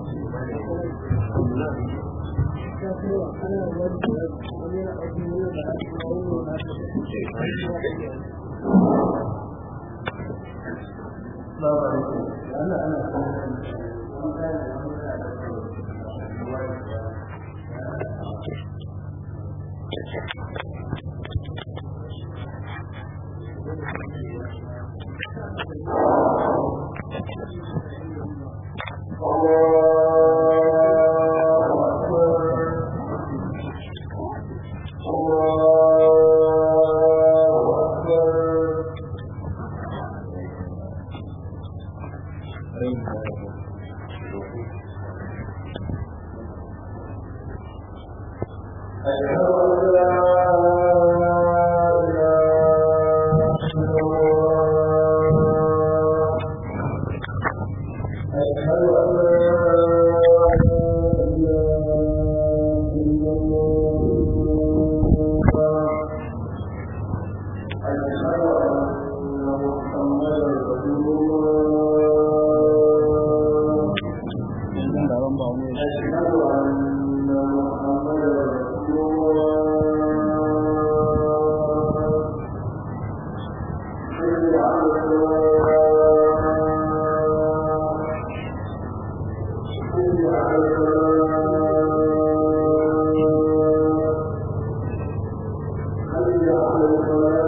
عليه